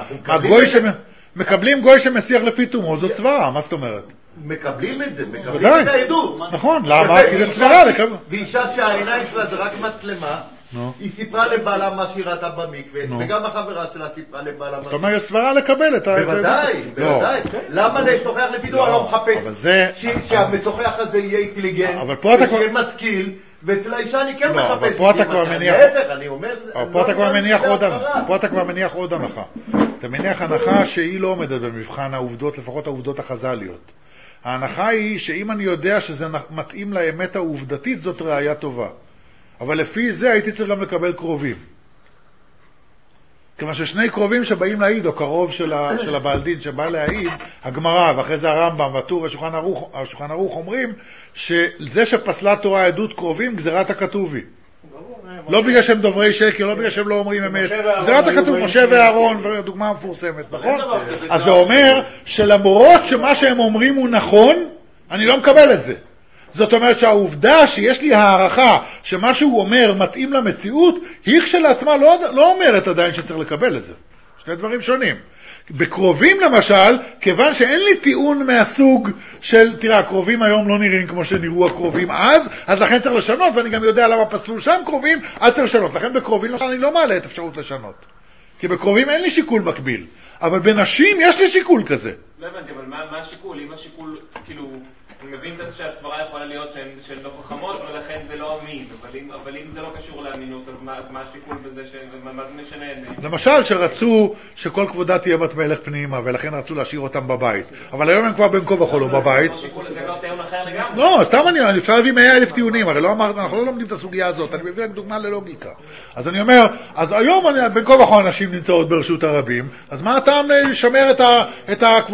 מקבלים גוי שמסיח לפי תומו, זאת סברה, מה זאת אומרת? מקבלים את זה, מקבלים את העדות. נכון, למה? כי זה סברה. ואישה שהעיניים שלה זה רק מצלמה, היא סיפרה לבעלה מה שהיא ראתה במקווה, וגם החברה שלה סיפרה לבעלה מה... זאת אומרת, יש סברה לקבל את ה... בוודאי, בוודאי. למה לשוחח לפי תומו? אני לא מחפש שהמשוחח הזה יהיה אינטליגנט, שיהיה משכיל, ואצל האישה אני כן מחפש. אבל פה אתה כבר מניח... להפך, אני אומר... פה אתה כבר מניח עוד הנחה. פה אתה כבר מניח עוד הנחה. אתה מניח הנחה שהיא לא עומדת במבחן העובדות, לפחות העובדות החז"ליות. ההנחה היא שאם אני יודע שזה מתאים לאמת העובדתית, זאת ראייה טובה. אבל לפי זה הייתי צריך גם לקבל קרובים. כיוון ששני קרובים שבאים להעיד, או קרוב של, ה, של הבעל דין שבא להעיד, הגמרא, ואחרי זה הרמב"ם והטור והשולחן ערוך, השולחן ערוך אומרים שזה שפסלה תורה עדות קרובים, גזירת הכתובי. לא בגלל שהם דוברי שקר, לא בגלל שהם לא אומרים אמת. גזירת הכתוב, משה ואהרון, דוגמה מפורסמת, נכון? אז זה אומר שלמרות שמה שהם אומרים הוא נכון, אני לא מקבל את זה. זאת אומרת שהעובדה שיש לי הערכה שמה שהוא אומר מתאים למציאות, היא כשלעצמה לא, לא אומרת עדיין שצריך לקבל את זה. שני דברים שונים. בקרובים למשל, כיוון שאין לי טיעון מהסוג של, תראה, הקרובים היום לא נראים כמו שנראו הקרובים אז, אז לכן צריך לשנות, ואני גם יודע למה פסלו שם קרובים, אז צריך לשנות. לכן בקרובים למשל אני לא מעלה את אפשרות לשנות. כי בקרובים אין לי שיקול מקביל. אבל בנשים יש לי שיקול כזה. לא הבנתי, אבל מה, מה השיקול? אם השיקול, כאילו... אני מבין שהסברה יכולה להיות שהן לא חכמות, ולכן זה לא אמין, אבל אם, אבל אם זה לא קשור לאמינות, אז מה, אז מה השיקול בזה, מה זה משנה? למשל, שרצו שכל כבודה תהיה בת מלך פנימה, ולכן רצו להשאיר אותם בבית. אבל היום הם כבר בין כה וכה לא בבית. זה כבר טיעון אחר לגמרי. לא, סתם אני, אני אפשר להביא מאה אלף טיעונים, הרי לא אמרת, אנחנו לא לומדים את הסוגיה הזאת, אני מביא רק דוגמה ללוגיקה. אז אני אומר, אז היום בין כה וכה אנשים נמצאות ברשות הרבים, אז מה הטעם לשמר את הכבודה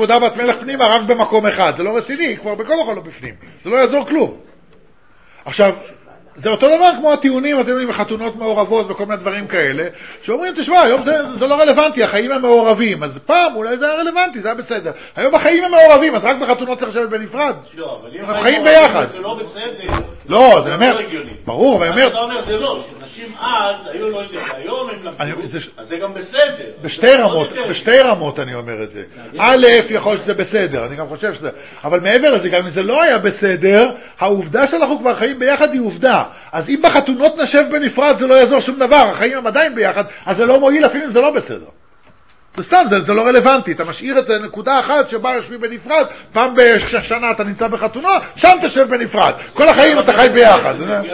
יהודה בת מלך פנימה רק במקום אחד. זה לא רציני, כבר בכל מקום לא בפנים. זה לא יעזור כלום. עכשיו, זה אותו דבר כמו הטיעונים, הטיעונים בחתונות מעורבות וכל מיני דברים כאלה, שאומרים, תשמע, היום זה, זה לא רלוונטי, החיים הם מעורבים, אז פעם אולי זה היה רלוונטי, זה היה בסדר. היום החיים הם מעורבים, אז רק בחתונות צריך לשבת בנפרד. לא, אבל אם אנחנו חיים ביחד. זה לא בסדר. לא, זה אומר, ברור, אבל אומר... אתה אומר, זה לא, שנשים אז היו לא יודעים, היום הם למדו, אז זה גם בסדר. בשתי רמות, בשתי רמות אני אומר את זה. א', יכול שזה בסדר, אני גם חושב שזה, אבל מעבר לזה, גם אם זה לא היה בסדר, העובדה שאנחנו כבר חיים ביחד היא עובדה. אז אם בחתונות נשב בנפרד זה לא יעזור שום דבר, החיים הם עדיין ביחד, אז זה לא מועיל אפילו אם זה לא בסדר. זה סתם, זה, זה לא רלוונטי, אתה משאיר את נקודה אחת שבה יושבים בנפרד, פעם בשנה אתה נמצא בחתונה, שם תשב בנפרד, כל החיים אתה חי ביחד.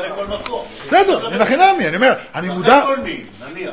בסדר, אני נחינמי, אני אומר, אני מודע... נניח,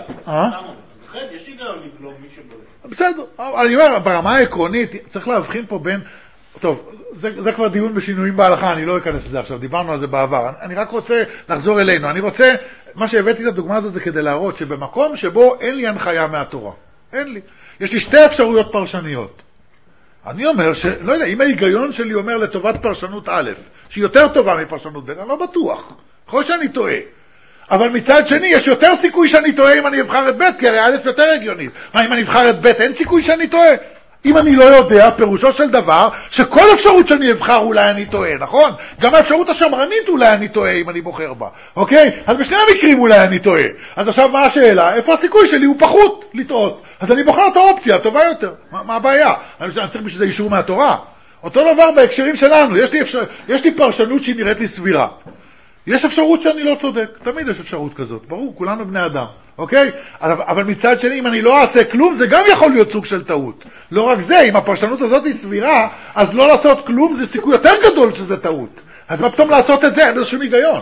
יש היגיון לבלום מי שבולט. בסדר, אני אומר, ברמה העקרונית צריך להבחין פה בין... טוב, זה, זה כבר דיון בשינויים בהלכה, אני לא אכנס לזה עכשיו, דיברנו על זה בעבר. אני, אני רק רוצה לחזור אלינו. אני רוצה, מה שהבאתי את הדוגמה הזאת זה כדי להראות שבמקום שבו אין לי הנחיה מהתורה. אין לי. יש לי שתי אפשרויות פרשניות. אני אומר שלא יודע, אם ההיגיון שלי אומר לטובת פרשנות א', שהיא יותר טובה מפרשנות ב', אני לא בטוח. יכול שאני טועה. אבל מצד שני, יש יותר סיכוי שאני טועה אם אני אבחר את ב', כי הרי א' יותר הגיונית. מה, אם אני אבחר את ב', אין סיכוי שאני טועה? אם אני לא יודע, פירושו של דבר, שכל אפשרות שאני אבחר אולי אני טועה, נכון? גם האפשרות השמרנית אולי אני טועה אם אני בוחר בה, אוקיי? אז בשני המקרים אולי אני טועה. אז עכשיו מה השאלה? איפה הסיכוי שלי הוא פחות לטעות? אז אני בוחר את האופציה הטובה יותר. מה, מה הבעיה? אני, אני צריך בשביל זה אישור מהתורה. אותו דבר בהקשרים שלנו, יש לי, אפשר, יש לי פרשנות שהיא נראית לי סבירה. יש אפשרות שאני לא צודק, תמיד יש אפשרות כזאת, ברור, כולנו בני אדם, אוקיי? אבל מצד שני, אם אני לא אעשה כלום, זה גם יכול להיות סוג של טעות. לא רק זה, אם הפרשנות הזאת היא סבירה, אז לא לעשות כלום זה סיכוי יותר גדול שזה טעות. אז מה פתאום לעשות את זה? אין שום היגיון.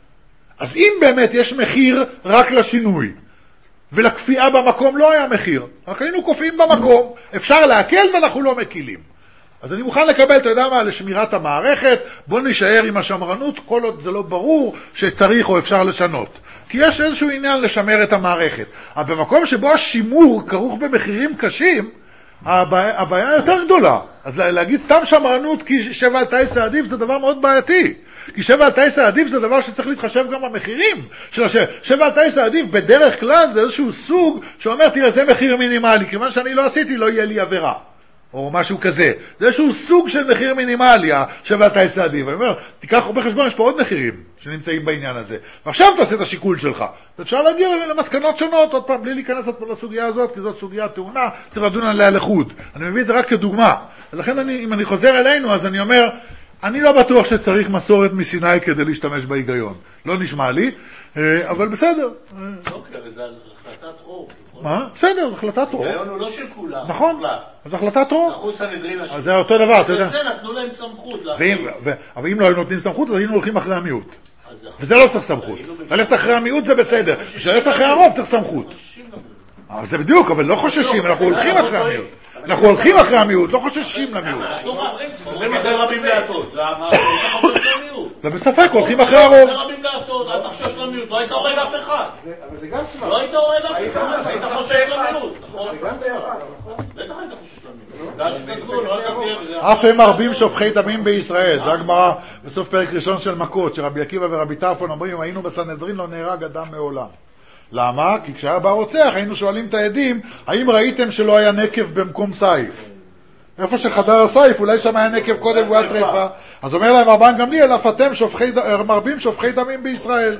אז אם באמת יש מחיר רק לשינוי, ולכפייה במקום לא היה מחיר, רק היינו קופאים במקום, אפשר להקל ואנחנו לא מקילים. אז אני מוכן לקבל, אתה יודע מה, לשמירת המערכת, בוא נשאר עם השמרנות, כל עוד זה לא ברור שצריך או אפשר לשנות. כי יש איזשהו עניין לשמר את המערכת. אבל במקום שבו השימור כרוך במחירים קשים, הבעיה, הבעיה יותר גדולה. אז להגיד סתם שמרנות כי שבע על תייסא עדיף זה דבר מאוד בעייתי. כי שבע על תייסא עדיף זה דבר שצריך להתחשב גם במחירים. שבע על תייסא עדיף בדרך כלל זה איזשהו סוג שאומר, תראה, זה מחיר מינימלי, כיוון שאני לא עשיתי, לא יהיה לי עבירה. או משהו כזה. זה איזשהו סוג של מחיר מינימלי, שבע על תייסא עדיף. אני אומר, תיקח בחשבון, יש פה עוד מחירים שנמצאים בעניין הזה. ועכשיו תעשה את השיקול שלך. אפשר להגיע למסקנות שונות, עוד פעם, בלי להיכנס לסוגיה הזאת, כי זאת סוגיה טעונה, צריך לדון עליה לחוד. אני מביא את זה רק כדוגמה. ולכן אני, אם אני חוזר אלינו, אז אני אומר, אני לא בטוח שצריך מסורת מסיני כדי להשתמש בהיגיון. לא נשמע לי, אבל בסדר. אוקיי, אבל זה החלטת רוב. מה? בסדר, זה החלטת רוב. ההיגיון הוא לא של כולם. נכון, אז החלטת רוב. אחוז סנהדרין השני. אז זה אותו דבר, אתה יודע. זה נתנו להם סמכות. אבל אם לא היו נותנים סמכות, אז היינו הולכים אחרי המיעוט. וזה לא צריך סמכות. ללכת אחרי המיעוט זה בסדר. כשלכת אחרי הרוב צריך סמכות. אבל זה בדיוק, אבל לא חוששים, אנחנו הולכים אחרי המיעוט. אנחנו הולכים אחרי המיעוט, לא חוששים למיעוט. אומרים אחרי רבים להטות. למה? אתה חושש למיעוט. ובספק, הולכים אחרי הרוב. אחרי רבים להטות, אתה חושש למיעוט. לא היית הורג אף אחד. לא היית הורג אף אחד. היית חושש למיעוט. בטח היית חושש למיעוט. אף הם מרבים שופכי דמים בישראל. זה הגמרא בסוף פרק ראשון של מכות, שרבי עקיבא ורבי טרפון אומרים, היינו בסנהדרין לא נהרג אדם מעולם. למה? כי כשהיה בא רוצח היינו שואלים את העדים, האם ראיתם שלא היה נקב במקום סייף? איפה שחדר הסייף, אולי שם היה נקב קודם והוא היה טרפה. אז אומר להם רבן גמליאל, אף אתם מרבים שופכי דמים בישראל.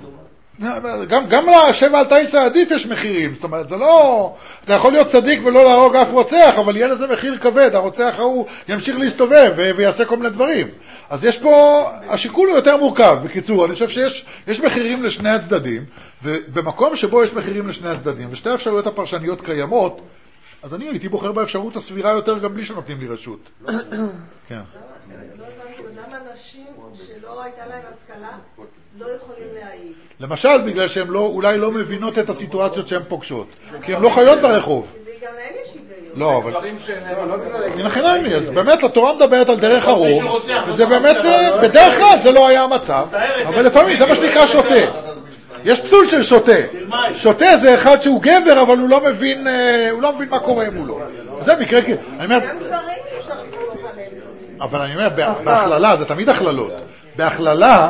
גם, גם לשבע על תייסא עדיף יש מחירים. זאת אומרת, זה לא... אתה יכול להיות צדיק ולא להרוג אף רוצח, אבל יהיה לזה מחיר כבד. הרוצח ההוא ימשיך להסתובב ויעשה כל מיני דברים. אז יש פה... השיקול הוא יותר מורכב. בקיצור, אני חושב שיש יש מחירים לשני הצדדים, ובמקום שבו יש מחירים לשני הצדדים, ושתי אפשרויות הפרשניות קיימות, אז אני הייתי בוחר באפשרות הסבירה יותר גם בלי שנותנים לי רשות. כן. לא הבנתי, גם אנשים שלא הייתה להם השכלה, לא יכולים להעיד. למשל, בגלל שהן לא, אולי לא מבינות את הסיטואציות שהן פוגשות. כי הן לא חיות ברחוב. גם להם יש היגיון. לא, אבל... לכן אני, אז באמת התורה מדברת על דרך הרוב, וזה באמת, בדרך כלל זה לא היה המצב, אבל לפעמים זה מה שנקרא שוטה. יש פסול של שוטה. שוטה זה אחד שהוא גבר, אבל הוא לא מבין, הוא לא מבין מה קורה מולו. זה מקרה, אני אומר... גם דברים אפשר לסמוך עליהם. אבל אני אומר, בהכללה, זה תמיד הכללות. בהכללה...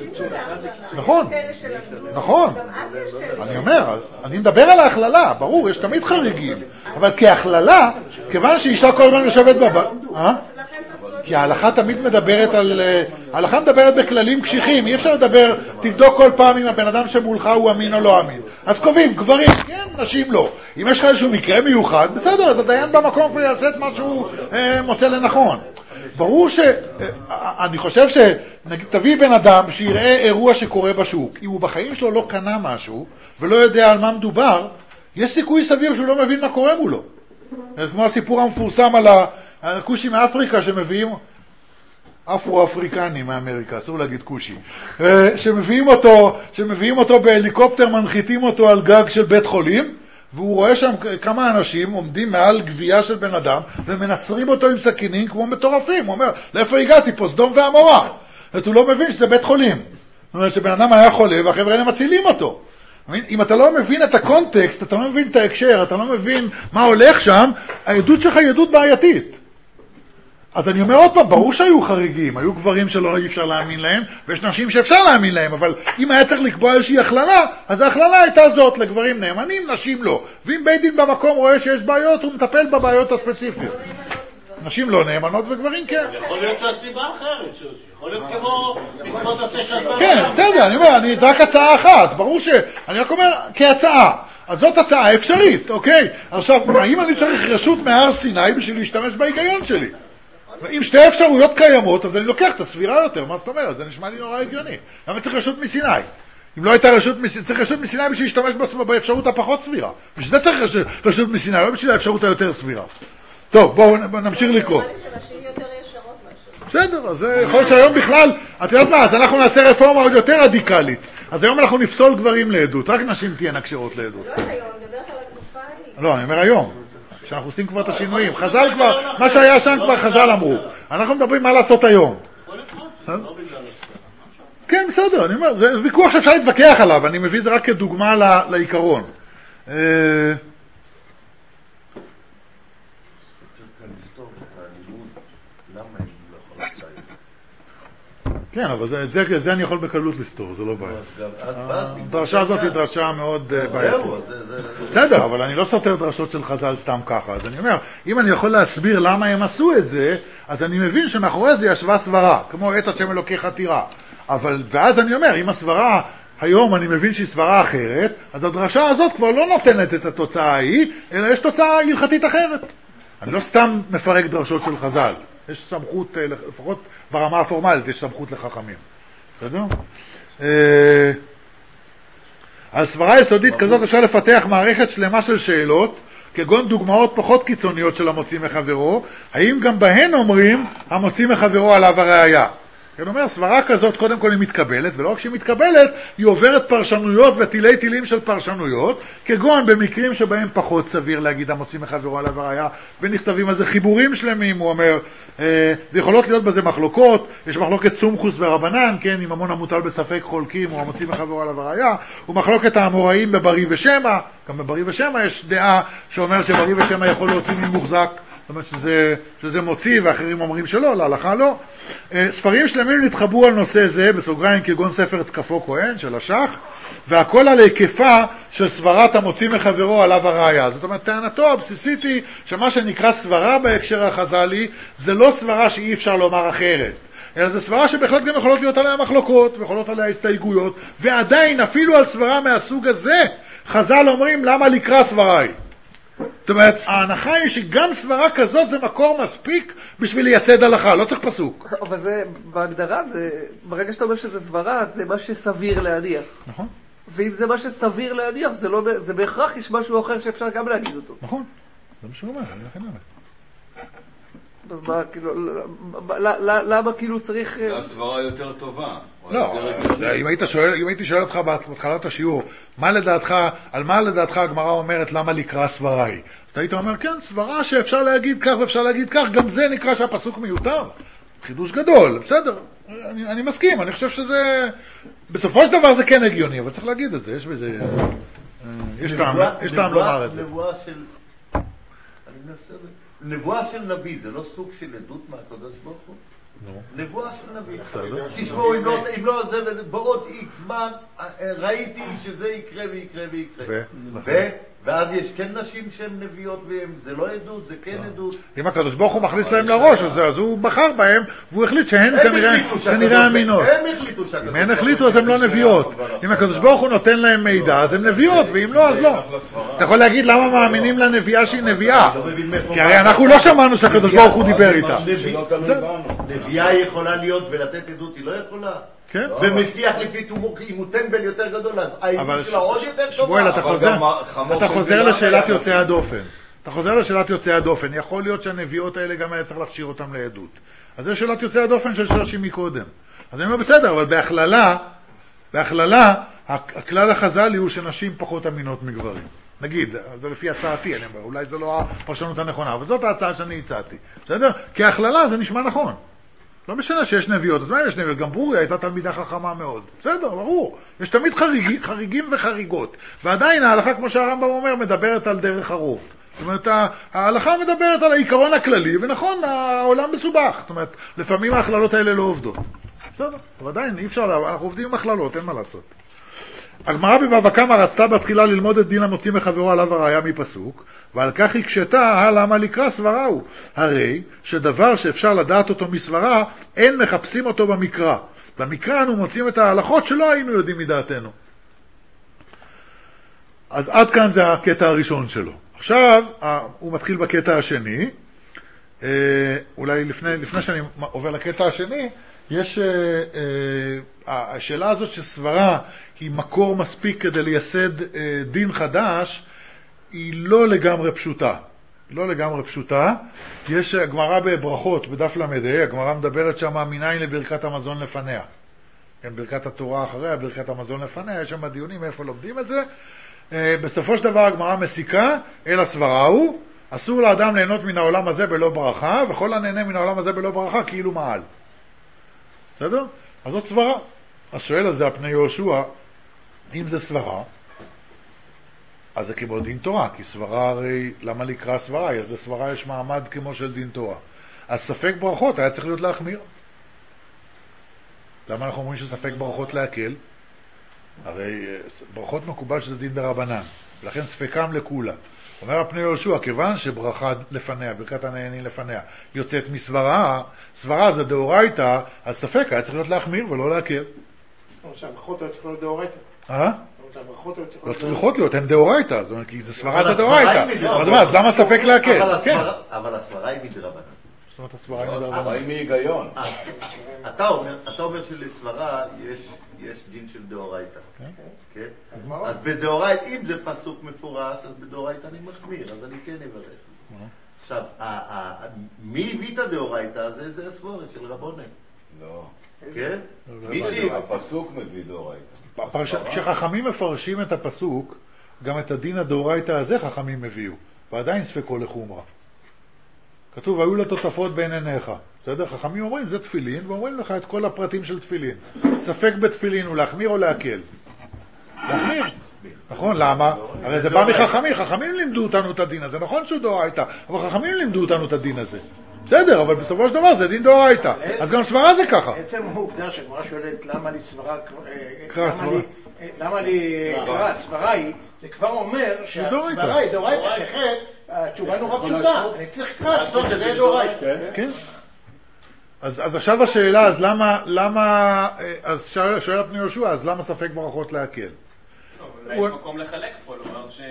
נכון, נכון. אני אומר, אני מדבר על ההכללה, ברור, יש תמיד חריגים. אבל כהכללה, כיוון שאישה כל הזמן יושבת בבית... כי ההלכה תמיד מדברת על... ההלכה מדברת בכללים קשיחים, אי אפשר לדבר, תבדוק כל פעם אם הבן אדם שמולך הוא אמין או לא אמין. אז קובעים, גברים, כן, נשים לא. אם יש לך איזשהו מקרה מיוחד, בסדר, אז הדיין במקום כבר יעשה את מה שהוא אה, מוצא לנכון. ברור ש... אני חושב ש... נגיד, תביא בן אדם שיראה אירוע שקורה בשוק. אם הוא בחיים שלו לא קנה משהו, ולא יודע על מה מדובר, יש סיכוי סביר שהוא לא מבין מה קורה מולו. כמו הסיפור המפורסם על ה... הקושי מאפריקה שמביאים, אפרו-אפריקני מאמריקה, אסור להגיד קושי, שמביאים אותו, שמביאים אותו בהליקופטר, מנחיתים אותו על גג של בית חולים, והוא רואה שם כמה אנשים עומדים מעל גבייה של בן אדם, ומנסרים אותו עם סכינים כמו מטורפים. הוא אומר, לאיפה הגעתי פה? סדום ועמורה. הוא לא מבין שזה בית חולים. זאת אומרת שבן אדם היה חולה, והחבר'ה האלה מצילים אותו. אם אתה לא מבין את הקונטקסט, אתה לא מבין את ההקשר, אתה לא מבין מה הולך שם, העדות שלך היא עדות בעייתית. אז אני אומר עוד פעם, ברור שהיו חריגים, היו גברים שלא אי אפשר להאמין להם, ויש נשים שאפשר להאמין להם, אבל אם היה צריך לקבוע איזושהי הכללה, אז ההכללה הייתה זאת, לגברים נאמנים, נשים לא. ואם בית דין במקום רואה שיש בעיות, הוא מטפל בבעיות הספציפיות. נשים לא נאמנות וגברים כן. יכול להיות שהסיבה אחרת, יכול להיות כמו מצוות עצי שזמן. כן, בסדר, אני אומר, זה רק הצעה אחת, ברור ש... אני רק אומר, כהצעה. אז זאת הצעה אפשרית, אוקיי? עכשיו, האם אני צריך רשות מהר סיני בשביל להשתמש בהיגיון שלי? אם שתי אפשרויות קיימות, אז אני לוקח את הסבירה יותר. מה זאת אומרת? זה נשמע לי נורא הגיוני. למה צריך רשות מסיני? אם לא הייתה רשות מסיני, צריך רשות מסיני בשביל להשתמש באפשרות הפחות סבירה. בשביל זה צריך רשות מסיני, לא בשביל האפשרות היותר סבירה. טוב, בואו נמשיך לקרוא. בסדר, אז יכול להיות שהיום בכלל, את יודעת מה, אז אנחנו נעשה רפורמה עוד יותר רדיקלית. אז היום אנחנו נפסול גברים לעדות, רק נשים תהיינה קשרות לעדות. לא היום, מדברת על התקופה ההיא. לא, אני אומר היום. שאנחנו עושים כבר את השינויים. חז"ל כבר, מה שהיה שם כבר חז"ל אמרו. אנחנו מדברים מה לעשות היום. כן, בסדר, אני אומר, זה ויכוח שאפשר להתווכח עליו, אני מביא את זה רק כדוגמה לעיקרון. כן, אבל את זה, זה אני יכול בקלות לסתור, זה לא בעיה. הדרשה הזאת היא דרשה מאוד בעייתית. בסדר, אבל אני לא סותר דרשות של חז"ל סתם ככה. אז אני אומר, אם אני יכול להסביר למה הם עשו את זה, אז אני מבין שמאחורי זה ישבה סברה, כמו את השם אלוקי חתירה. אבל, ואז אני אומר, אם הסברה, היום אני מבין שהיא סברה אחרת, אז הדרשה הזאת כבר לא נותנת את התוצאה ההיא, אלא יש תוצאה הלכתית אחרת. אני לא סתם מפרק דרשות של חז"ל. יש סמכות, לפחות ברמה הפורמלית, יש סמכות לחכמים. בסדר? על סברה יסודית כזאת אפשר לפתח מערכת שלמה של שאלות, כגון דוגמאות פחות קיצוניות של המוציא מחברו, האם גם בהן אומרים המוציא מחברו עליו הראיה. אני אומר, סברה כזאת קודם כל היא מתקבלת, ולא רק שהיא מתקבלת, היא עוברת פרשנויות וטילי טילים של פרשנויות, כגון במקרים שבהם פחות סביר להגיד המוציא מחברו עליו הראיה, ונכתבים על זה חיבורים שלמים, הוא אומר, אה, ויכולות להיות בזה מחלוקות, יש מחלוקת סומכוס ורבנן, כן, אם המון המוטל בספק חולקים, הוא המוציא מחברו עליו הראיה, ומחלוקת האמוראים בברי ושמע, גם בברי ושמע יש דעה שאומרת שברי ושמע יכול להוציא ממוחזק, זאת אומרת שזה, שזה מוציא, ואחרים אומרים שלא, להלכה לא. ספרים שלמים נתחברו על נושא זה, בסוגריים כגון ספר תקפו כהן של השח, והכל על היקפה של סברת המוציא מחברו עליו הראיה. זאת אומרת, טענתו הבסיסית היא שמה שנקרא סברה בהקשר החז"לי, זה לא סברה שאי אפשר לומר אחרת. אלא זו סברה שבכלל גם יכולות להיות עליה מחלוקות, ויכולות עליה הסתייגויות, ועדיין אפילו על סברה מהסוג הזה, חז"ל אומרים למה לקרוא סברה היא. זאת אומרת, ההנחה היא שגם סברה כזאת זה מקור מספיק בשביל לייסד הלכה, לא צריך פסוק. אבל זה, בהגדרה, זה, ברגע שאתה אומר שזה סברה, זה מה שסביר להניח. נכון. ואם זה מה שסביר להניח, זה, לא, זה בהכרח יש משהו אחר שאפשר גם להגיד אותו. נכון. זה מה שהוא אומר, אני לכן אומר. אז מה, כאילו, למה כאילו צריך... זה הסברה יותר טובה. לא, אם היית שואל, אם הייתי שואל אותך בהתחלת השיעור, מה לדעתך, על מה לדעתך הגמרא אומרת למה לקרוא סברה היא? אז היית אומר, כן, סברה שאפשר להגיד כך ואפשר להגיד כך, גם זה נקרא שהפסוק מיותר. חידוש גדול, בסדר. אני, אני מסכים, אני חושב שזה, בסופו של דבר זה כן הגיוני, אבל צריך להגיד את זה, יש בזה, יש טעם, יש טעם לומר את זה. נבואה של, אני מנסה, נבואה של נביא, זה לא סוג של עדות מהקדוש ברוך הוא? נבואה של נביא. תשמעו, אם לא זה, בעוד איקס זמן, ראיתי שזה יקרה ויקרה ויקרה. ואז יש כן נשים שהן נביאות, וזה לא עדות, זה כן עדות. אם הקדוש ברוך הוא מכניס להם לראש, אז הוא בחר בהם, והוא החליט שהן כנראה אמינות. הם החליטו שהקדוש. אם הן החליטו, אז הן לא נביאות. אם הקדוש ברוך הוא נותן להם מידע, אז הן נביאות, ואם לא, אז לא. אתה יכול להגיד למה מאמינים לנביאה שהיא נביאה. כי הרי אנחנו לא שמענו שהקדוש ברוך הוא דיבר איתה. נביאה יכולה להיות ולתת עדות, היא לא יכולה. ומסיח לפי תומוק, אם הוא טמבל יותר גדול, אז העדות שלה עוד יותר טובה. אתה חוזר לשאלת יוצאי הדופן. אתה חוזר לשאלת יוצאי הדופן. יכול להיות שהנביאות האלה גם היה צריך להכשיר אותם לעדות. אז זה שאלת יוצאי הדופן של שלושים מקודם. אז אני אומר בסדר, אבל בהכללה, בהכללה, הכלל החז"לי הוא שנשים פחות אמינות מגברים. נגיד, זה לפי הצעתי, אני אומר, אולי זה לא הפרשנות הנכונה, אבל זאת ההצעה שאני הצעתי. בסדר? כי ההכללה זה נשמע נכון. לא משנה שיש נביאות, אז מה יש נביאות? גם ברוריה הייתה תלמידה חכמה מאוד. בסדר, ברור. יש תמיד חריג, חריגים וחריגות. ועדיין ההלכה, כמו שהרמב"ם אומר, מדברת על דרך הרוב. זאת אומרת, ההלכה מדברת על העיקרון הכללי, ונכון, העולם מסובך. זאת אומרת, לפעמים ההכללות האלה לא עובדות. בסדר, אבל עדיין אי אפשר, אנחנו עובדים עם הכללות, אין מה לעשות. הגמרא בבבא קמא רצתה בתחילה ללמוד את דין המוציא מחברו עליו הראיה מפסוק, ועל כך הקשתה, למה לקרא סברה הוא. הרי שדבר שאפשר לדעת אותו מסברה, אין מחפשים אותו במקרא. במקרא אנו מוצאים את ההלכות שלא היינו יודעים מדעתנו. אז עד כאן זה הקטע הראשון שלו. עכשיו הוא מתחיל בקטע השני. אולי לפני, לפני שאני עובר לקטע השני, יש השאלה הזאת שסברה היא מקור מספיק כדי לייסד דין חדש, היא לא לגמרי פשוטה. לא לגמרי פשוטה. יש הגמרא בברכות, בדף למדה, הגמרא מדברת שם מניין לברכת המזון לפניה. כן, ברכת התורה אחריה, ברכת המזון לפניה, יש שם דיונים איפה לומדים את זה. בסופו של דבר הגמרא מסיקה, אל הסברה הוא, אסור לאדם ליהנות מן העולם הזה בלא ברכה, וכל הנהנה מן העולם הזה בלא ברכה כאילו מעל. בסדר? אז זאת סברה. אז שואל על זה הפני יהושע, אם זה סברה, אז זה כמו דין תורה, כי סברה הרי, למה לקרוא סברה? אז לסברה יש מעמד כמו של דין תורה. אז ספק ברכות היה צריך להיות להחמיר. למה אנחנו אומרים שספק ברכות להקל? הרי ברכות מקובל שזה דין דרבנן, ולכן ספקם לכולה. אומר הפני יהושע, כיוון שברכה לפניה, ברכת הנהנים לפניה, יוצאת מסברה, סברה זה דאורייתא, אז ספק היה צריך להיות להחמיר ולא להקל. שהברכות היו צריכות להיות דאורייתא. אה? לא צריכות להיות, הן דאורייתא, כי זה סברה זה דאורייתא. אז למה ספק להקל? אבל הסברה היא מדרבנן. זאת אומרת, הסברה היא מדרבנן. הסברה היא מהיגיון. אתה אומר שלסברה יש דין של דאורייתא. כן? אז בדאורייתא, אם זה פסוק מפורש, אז בדאורייתא אני מחמיר, אז אני כן אברך. עכשיו, מי הביא את הדאורייתא? זה הסבורת של רבונן. לא. כן? הפסוק מביא דאורייתא. כשחכמים מפרשים את הפסוק, גם את הדין הדאורייתא הזה חכמים הביאו, ועדיין ספקו לחומרה. כתוב, היו לתותפות בין עיניך. בסדר? חכמים אומרים, זה תפילין, ואומרים לך את כל הפרטים של תפילין. ספק בתפילין הוא להחמיר או להקל? להחמיר. נכון, למה? הרי זה בא מחכמים, חכמים לימדו אותנו את הדין הזה. נכון שהוא דאורייתא, אבל חכמים לימדו אותנו את הדין הזה. בסדר, אבל בסופו של דבר זה דין דאורייתא. אז גם סברה זה ככה. בעצם העובדה שהגמרא שואלת למה לי סברה, למה לי קרא סברה היא, זה כבר אומר שהסברה היא דאורייתא, אחרת התשובה נורא פשוטה. אני צריך קרא, זה דאורייתא. כן. אז עכשיו השאלה, אז למה, למה, אז שואל הפני יהושע, אז למה ספק ברכות להקל? אולי יש מקום לחלק פה, לומר ש...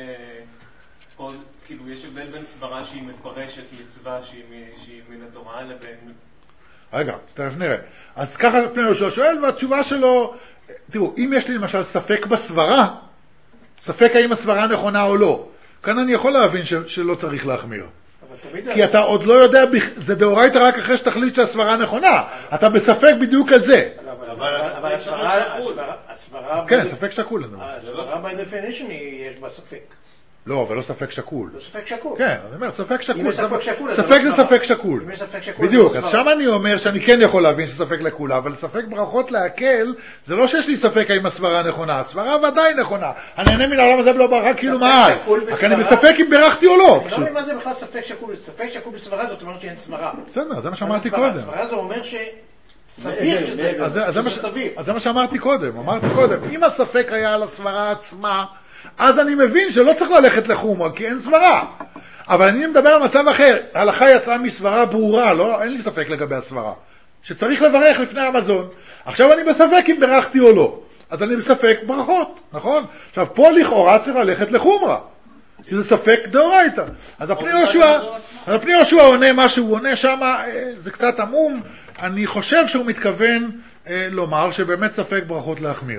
כאילו, יש הבדל בין סברה שהיא מפרשת מצווה שהיא מן התורה לבין... רגע, תכף נראה. אז ככה פני יהושע שואל, והתשובה שלו... תראו, אם יש לי למשל ספק בסברה, ספק האם הסברה נכונה או לא, כאן אני יכול להבין שלא צריך להחמיר. כי אתה עוד לא יודע, זה דאורייתא רק אחרי שתחליט שהסברה נכונה. אתה בספק בדיוק על זה. אבל הסברה... כן, ספק שקול. הסברה by definition יש בה ספק. לא, אבל לא ספק שקול. לא ספק שקול. כן, אני אומר, ספק שקול. אם יש ספק שקול, ספק זה ספק שקול. אם יש ספק שקול, בדיוק, אז שם אני אומר שאני כן יכול להבין שספק לכולה, אבל ספק ברכות להקל, זה לא שיש לי ספק האם הסברה נכונה, הסברה ודאי נכונה. אני נהנה מן העולם הזה בלא ברכה כאילו מעל. רק אני בספק אם בירכתי או לא. אני לא מבין מה זה בכלל ספק שקול. ספק שקול בסברה זאת אומרת שאין סברה. בסדר, זה מה שאמרתי קודם. סברה זה אומר ש... סביר שזה, שזה סביר. אז זה מה שאמרתי קודם, אמרתי קודם, אם הספק היה על הסברה עצמה, אז אני מבין שלא צריך ללכת לחומרה, כי אין סברה. אבל אני מדבר על מצב אחר, ההלכה יצאה מסברה ברורה, לא, אין לי ספק לגבי הסברה, שצריך לברך לפני המזון. עכשיו אני בספק אם ברכתי או לא, אז אני בספק ברכות, נכון? עכשיו פה לכאורה צריך ללכת לחומרה, כי זה ספק דאורייתא. אז הפני יהושע, אז הפני יהושע עונה מה שהוא עונה שם, זה קצת עמום. אני חושב שהוא מתכוון אה, לומר שבאמת ספק ברכות להחמיר.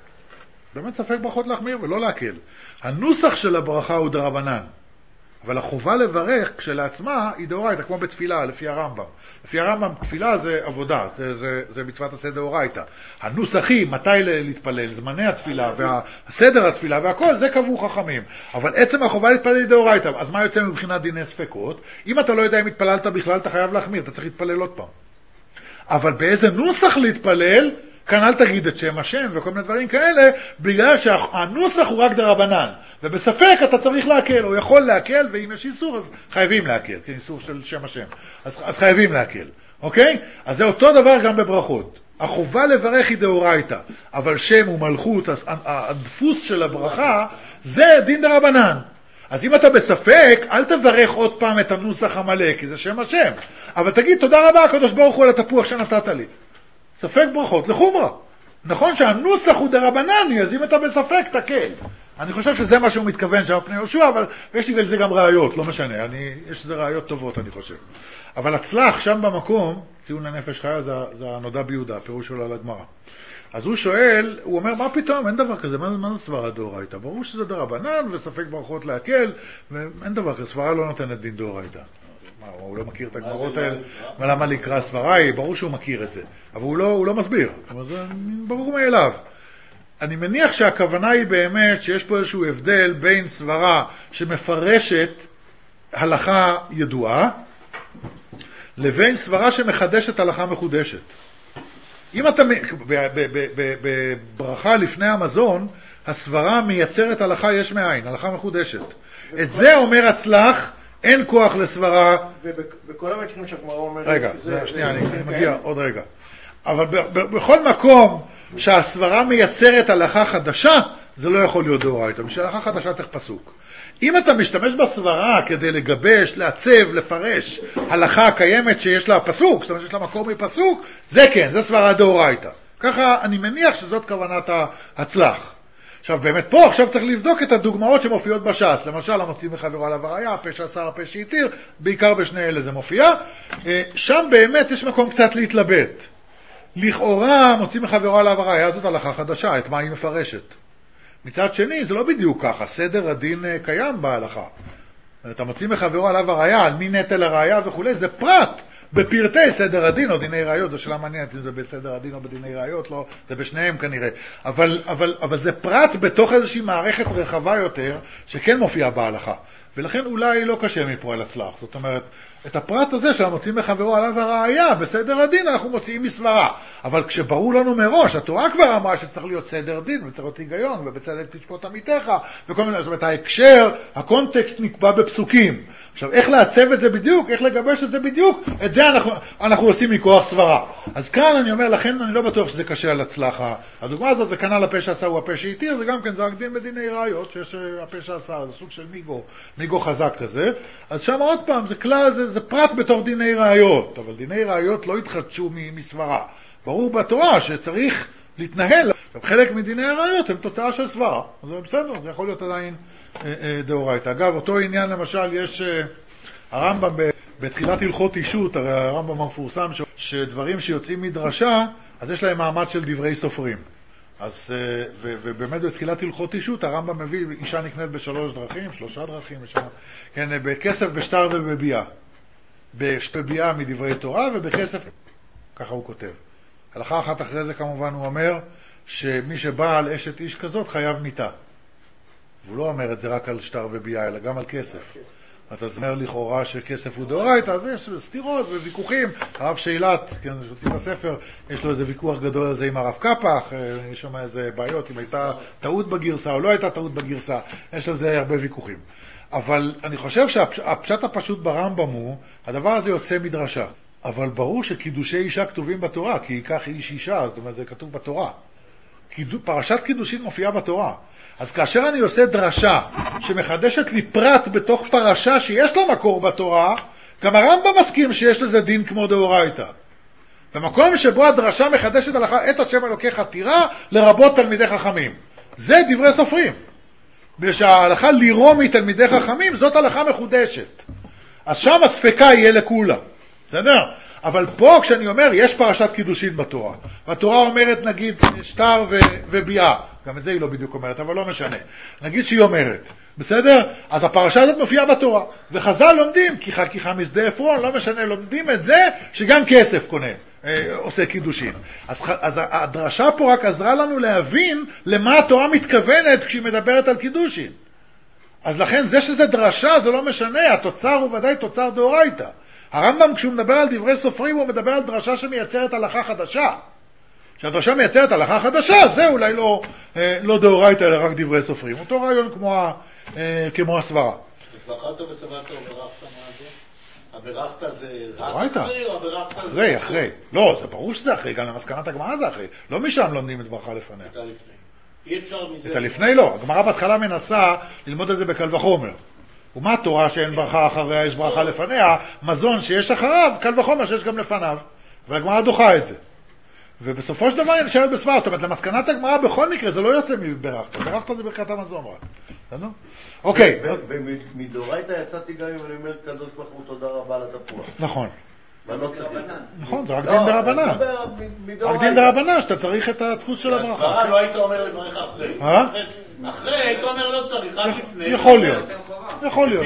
באמת ספק ברכות להחמיר ולא להקל. הנוסח של הברכה הוא דרבנן, אבל החובה לברך כשלעצמה היא דאורייתא, כמו בתפילה, לפי הרמב"ם. לפי הרמב"ם תפילה זה עבודה, זה, זה, זה מצוות עשה דאורייתא. הנוסחי, מתי להתפלל, זמני התפילה, והסדר התפילה והכל, זה קבעו חכמים. אבל עצם החובה להתפלל היא דאורייתא. אז מה יוצא מבחינת דיני ספקות? אם אתה לא יודע אם התפללת בכלל, אתה חייב להחמיר, אתה צריך להתפלל עוד פעם. אבל באיזה נוסח להתפלל, כאן אל תגיד את שם השם וכל מיני דברים כאלה, בגלל שהנוסח הוא רק דרבנן, ובספק אתה צריך להקל, או יכול להקל, ואם יש איסור אז חייבים להקל, כן, איסור של שם השם, אז, אז חייבים להקל, אוקיי? אז זה אותו דבר גם בברכות. החובה לברך היא דאורייתא, אבל שם ומלכות, הדפוס של הברכה, זה דין דרבנן. אז אם אתה בספק, אל תברך עוד פעם את הנוסח המלא, כי זה שם השם. אבל תגיד, תודה רבה, הקדוש ברוך הוא על התפוח שנתת לי. ספק ברכות לחומרה. נכון שהנוסח הוא דרבנני, אז אם אתה בספק, תקל. אני חושב שזה מה שהוא מתכוון שם פני יהושע, אבל יש לי לזה גם ראיות, לא משנה. אני, יש לזה ראיות טובות, אני חושב. אבל הצלח שם במקום, ציון לנפש חיה, זה, זה הנודע ביהודה, הפירוש שלו על הגמרא. אז הוא שואל, הוא אומר, מה פתאום? אין דבר כזה, מה, מה זה סברה דאורייתא? ברור שזה דרבנן וספק ברכות להקל, ואין דבר כזה, סברה לא נותנת דין דאורייתא. מה, הוא לא מכיר את הגמרות האלה? מה, למה לקרוא סברה? ברור שהוא מכיר את זה, אבל הוא לא, הוא לא מסביר. זה ברור מאליו. אני מניח שהכוונה היא באמת שיש פה איזשהו הבדל בין סברה שמפרשת הלכה ידועה, לבין סברה שמחדשת הלכה מחודשת. אם אתה, בברכה לפני המזון, הסברה מייצרת הלכה יש מאין, הלכה מחודשת. את זה אומר הצלח, אין כוח לסברה. ובכל המקרים שהגמרא אומרת... רגע, שנייה, אני מגיע עוד רגע. אבל בכל מקום שהסברה מייצרת הלכה חדשה, זה לא יכול להיות דאורייתא. בשביל הלכה חדשה צריך פסוק. אם אתה משתמש בסברה כדי לגבש, לעצב, לפרש הלכה קיימת שיש לה פסוק, זאת אומרת שיש לה מקור מפסוק, זה כן, זה סברה דאורייתא. ככה אני מניח שזאת כוונת ההצלח. עכשיו באמת פה עכשיו צריך לבדוק את הדוגמאות שמופיעות בש"ס. למשל המוציא מחברו עליו הראיה, הפה שאסר, הפה שהתיר, בעיקר בשני אלה זה מופיע. שם באמת יש מקום קצת להתלבט. לכאורה מוציא מחברו עליו הראיה, זאת הלכה חדשה, את מה היא מפרשת. מצד שני, זה לא בדיוק ככה, סדר הדין קיים בהלכה. אתה מוציא מחברו עליו הראיה, על מי נטל הראיה וכו', זה פרט בפרטי סדר הדין או דיני ראיות, זו שאלה מעניינת אם זה בסדר הדין או בדיני ראיות, לא, זה בשניהם כנראה. אבל, אבל, אבל זה פרט בתוך איזושהי מערכת רחבה יותר, שכן מופיעה בהלכה. ולכן אולי לא קשה מפה על הצלח. זאת אומרת, את הפרט הזה של המוצאים מחברו עליו הראיה, בסדר הדין אנחנו מוציאים מסברה. אבל כשברור לנו מראש, התורה כבר אמרה שצריך להיות סדר דין, וצריך להיות היגיון, ובצדק תשפוט עמיתך, וכל מיני, זאת אומרת, ההקשר, הקונטקסט נקבע בפסוקים. עכשיו, איך לעצב את זה בדיוק, איך לגבש את זה בדיוק, את זה אנחנו, אנחנו עושים מכוח סברה. אז כאן אני אומר, לכן אני לא בטוח שזה קשה על הצלחה. הדוגמה הזאת, וכנ"ל הפה שעשה הוא הפה שהתיר, זה גם כן זרק דין בדיני ראיות, שיש הפה שעשה, זה סוג של מיגו, מיגו חזק כזה. אז שם עוד פעם, זה כלל, זה, זה פרט בתוך דיני ראיות, אבל דיני ראיות לא התחדשו מסברה. ברור בתורה שצריך להתנהל. חלק מדיני הראיות הם תוצאה של סברה. אז זה בסדר, זה יכול להיות עדיין אה, אה, דאורייתא. אגב, אותו עניין למשל, יש אה, הרמב"ם ב, בתחילת הלכות אישות, הרי הרמב"ם המפורסם, ש, שדברים שיוצאים מדרשה, אז יש להם מעמד של דברי סופרים. אז, אה, ו, ובאמת בתחילת הלכות אישות, הרמב"ם מביא, אישה נקנית בשלוש דרכים, שלושה דרכים, בשנה, כן, בכסף, בשטר ובביאה. בביאה מדברי תורה ובכסף, ככה הוא כותב. הלכה אחת אחרי זה כמובן הוא אומר שמי שבא על אשת איש כזאת חייב מיתה. והוא לא אומר את זה רק על שטר ובייה, אלא גם על כסף. אתה אומר לכאורה שכסף הוא דאורייתא, אז יש סתירות וויכוחים. הרב שאילת, כן, שוצאים בספר, יש לו איזה ויכוח גדול על זה עם הרב קפח, יש שם איזה בעיות, אם הייתה טעות בגרסה או לא הייתה טעות בגרסה, יש לזה הרבה ויכוחים. אבל אני חושב שהפשט הפשוט ברמב"ם הוא, הדבר הזה יוצא מדרשה. אבל ברור שקידושי אישה כתובים בתורה, כי ייקח איש אישה, זאת אומרת, זה כתוב בתורה. פרשת קידושין מופיעה בתורה. אז כאשר אני עושה דרשה שמחדשת לי פרט בתוך פרשה שיש לה מקור בתורה, גם הרמב"ם מסכים שיש לזה דין כמו דאורייתא. במקום שבו הדרשה מחדשת הלכה את השם אלוקיך תירא לרבות תלמידי חכמים. זה דברי סופרים. בגלל שההלכה לירום מתלמידי חכמים זאת הלכה מחודשת. אז שם הספקה יהיה לכולה. בסדר? אבל פה כשאני אומר יש פרשת קידושין בתורה, והתורה אומרת נגיד שטר ו- וביאה, גם את זה היא לא בדיוק אומרת, אבל לא משנה. נגיד שהיא אומרת, בסדר? אז הפרשה הזאת מופיעה בתורה, וחז"ל לומדים, כי חכיכה משדה עפרון, לא משנה, לומדים את זה שגם כסף קונה, אה, עושה קידושין. אז, אז הדרשה פה רק עזרה לנו להבין למה התורה מתכוונת כשהיא מדברת על קידושין. אז לכן זה שזה דרשה זה לא משנה, התוצר הוא ודאי תוצר דאורייתא. הרמב"ם כשהוא מדבר על דברי סופרים הוא מדבר על דרשה שמייצרת הלכה חדשה. כשהדרשה מייצרת הלכה חדשה זה אולי לא, לא דאורייתא אלא רק דברי סופרים. אותו רעיון כמו, כמו הסברה. וברכת וסברת וברכת מה זה? הברכת זה רק אחרי או הברכת זה אחרי? אחרי. לא, זה ברור שזה אחרי, גם למסקנת הגמרא זה אחרי. לא משם לומדים את ברכה לפניה. את הלפני. אי אפשר מזה. את הלפני לא. הגמרא בהתחלה מנסה ללמוד את זה בקל וחומר. ומה תורה שאין ברכה אחריה יש ברכה לפניה, מזון שיש אחריו, קל וחומר שיש גם לפניו. והגמרא דוחה את זה. ובסופו של דבר היא נשארת בסברה. זאת אומרת, למסקנת הגמרא בכל מקרה זה לא יוצא מברכת. ברכת זה ברכת המזון רק. בסדר? אוקיי. ומדאורייתא יצאתי גם אם אני אומר קדוש ברוך הוא תודה רבה על התפוח. נכון. ולא צריך. נכון, זה רק דין דרבנן. רק דין דרבנן שאתה צריך את הדפוס של הברכה. הסברה לא היית אומר לברך אחרי. אחרי היית אומר לא צריך, רק לפני. יכול להיות. יכול להיות.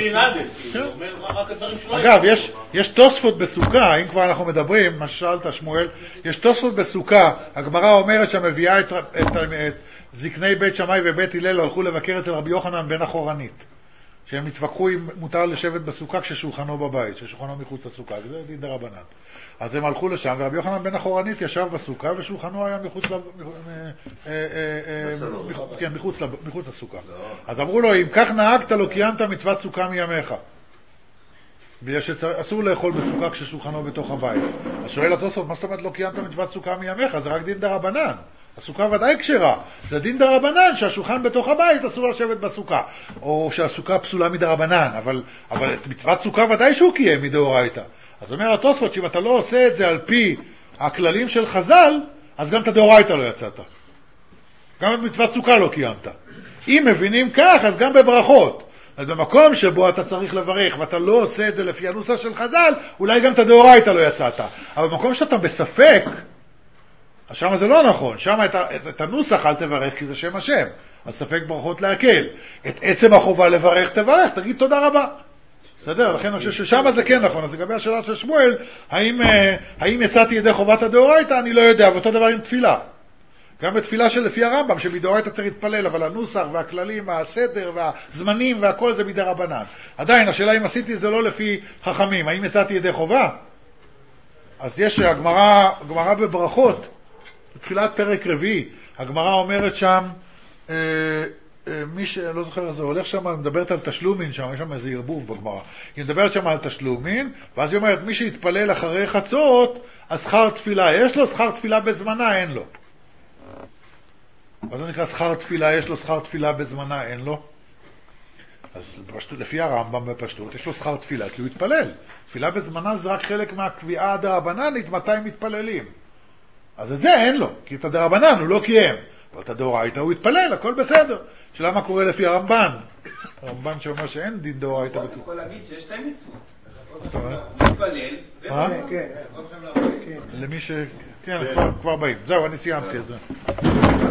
אגב, יש תוספות בסוכה, אם כבר אנחנו מדברים, מה ששאלת שמואל, יש תוספות בסוכה, הגמרא אומרת שמביאה את זקני בית שמאי ובית הלל הלכו לבקר אצל רבי יוחנן בן החורנית. שהם התווכחו אם מותר לשבת בסוכה כששולחנו בבית, כששולחנו מחוץ לסוכה, וזה דין דרבנן. אז הם הלכו לשם, ורבי יוחנן בן החורנית ישב בסוכה, ושולחנו היה מחוץ ל... כן, מחוץ לסוכה. אז אמרו לו, אם כך נהגת לא קיימת מצוות סוכה מימיך. בגלל שאסור לאכול בסוכה כששולחנו בתוך הבית. אז שואל התוספות, מה זאת אומרת לא קיימת מצוות סוכה מימיך? זה רק דין דרבנן. הסוכה ודאי כשרה. זה דין דרבנן שהשולחן בתוך הבית אסור לשבת בסוכה. או שהסוכה פסולה מדרבנן, אבל, אבל את מצוות סוכה ודאי שהוא קיים מדאורייתא. אז אומר התוספות שאם אתה לא עושה את זה על פי הכללים של חז"ל, אז גם את הדאורייתא לא יצאת. גם את מצוות סוכה לא קיימת. אם מבינים כך, אז גם בברכות. אז במקום שבו אתה צריך לברך ואתה לא עושה את זה לפי הנוסח של חז"ל, אולי גם את הדאורייתא לא יצאת. אבל במקום שאתה בספק, אז שם זה לא נכון, שם את, את, את הנוסח אל תברך כי זה שם השם, אז ספק ברכות להקל. את עצם החובה לברך תברך, תגיד תודה רבה. בסדר? לכן אני חושב ששם זה כן נכון. אז לגבי השאלה של שמואל, האם, האם יצאתי ידי חובת הדאורייתא, אני לא יודע, ואותו דבר עם תפילה. גם בתפילה של לפי הרמב"ם, שבדאורייתא צריך להתפלל, אבל הנוסח והכללים, הסדר והזמנים והכל זה בידי רבנן. עדיין, השאלה אם עשיתי את זה לא לפי חכמים, האם יצאתי ידי חובה? אז יש הגמרא, הגמרא בברכות, בתחילת פרק רביעי, הגמרא אומרת שם, אה, אה, מי שלא זוכר זה הולך שם, היא מדברת על תשלומין שם, יש שם איזה ערבוב בגמרא. היא מדברת שם על תשלומין, ואז היא אומרת, מי שיתפלל אחרי חצות, אז שכר תפילה יש לו, שכר תפילה בזמנה אין לו. אז זה נקרא שכר תפילה, יש לו שכר תפילה בזמנה אין לו. אז בפשטות, לפי הרמב"ם בפשטות, יש לו שכר תפילה, כי הוא יתפלל. תפילה בזמנה זה רק חלק מהקביעה הדרבננית, מתי מתפללים. אז את זה אין לו, כי את הדרבנן הוא לא קיים. אבל את הדאורייתא הוא יתפלל, הכל בסדר. שאלה מה קורה לפי הרמב"ן? הרמב"ן שאומר שאין דין דאורייתא. אתה יכול להגיד שיש שתי מצוות. זאת אומרת? מתפלל. אה? כן. למי ש... כן, כבר באים. זהו, אני סיימתי את זה.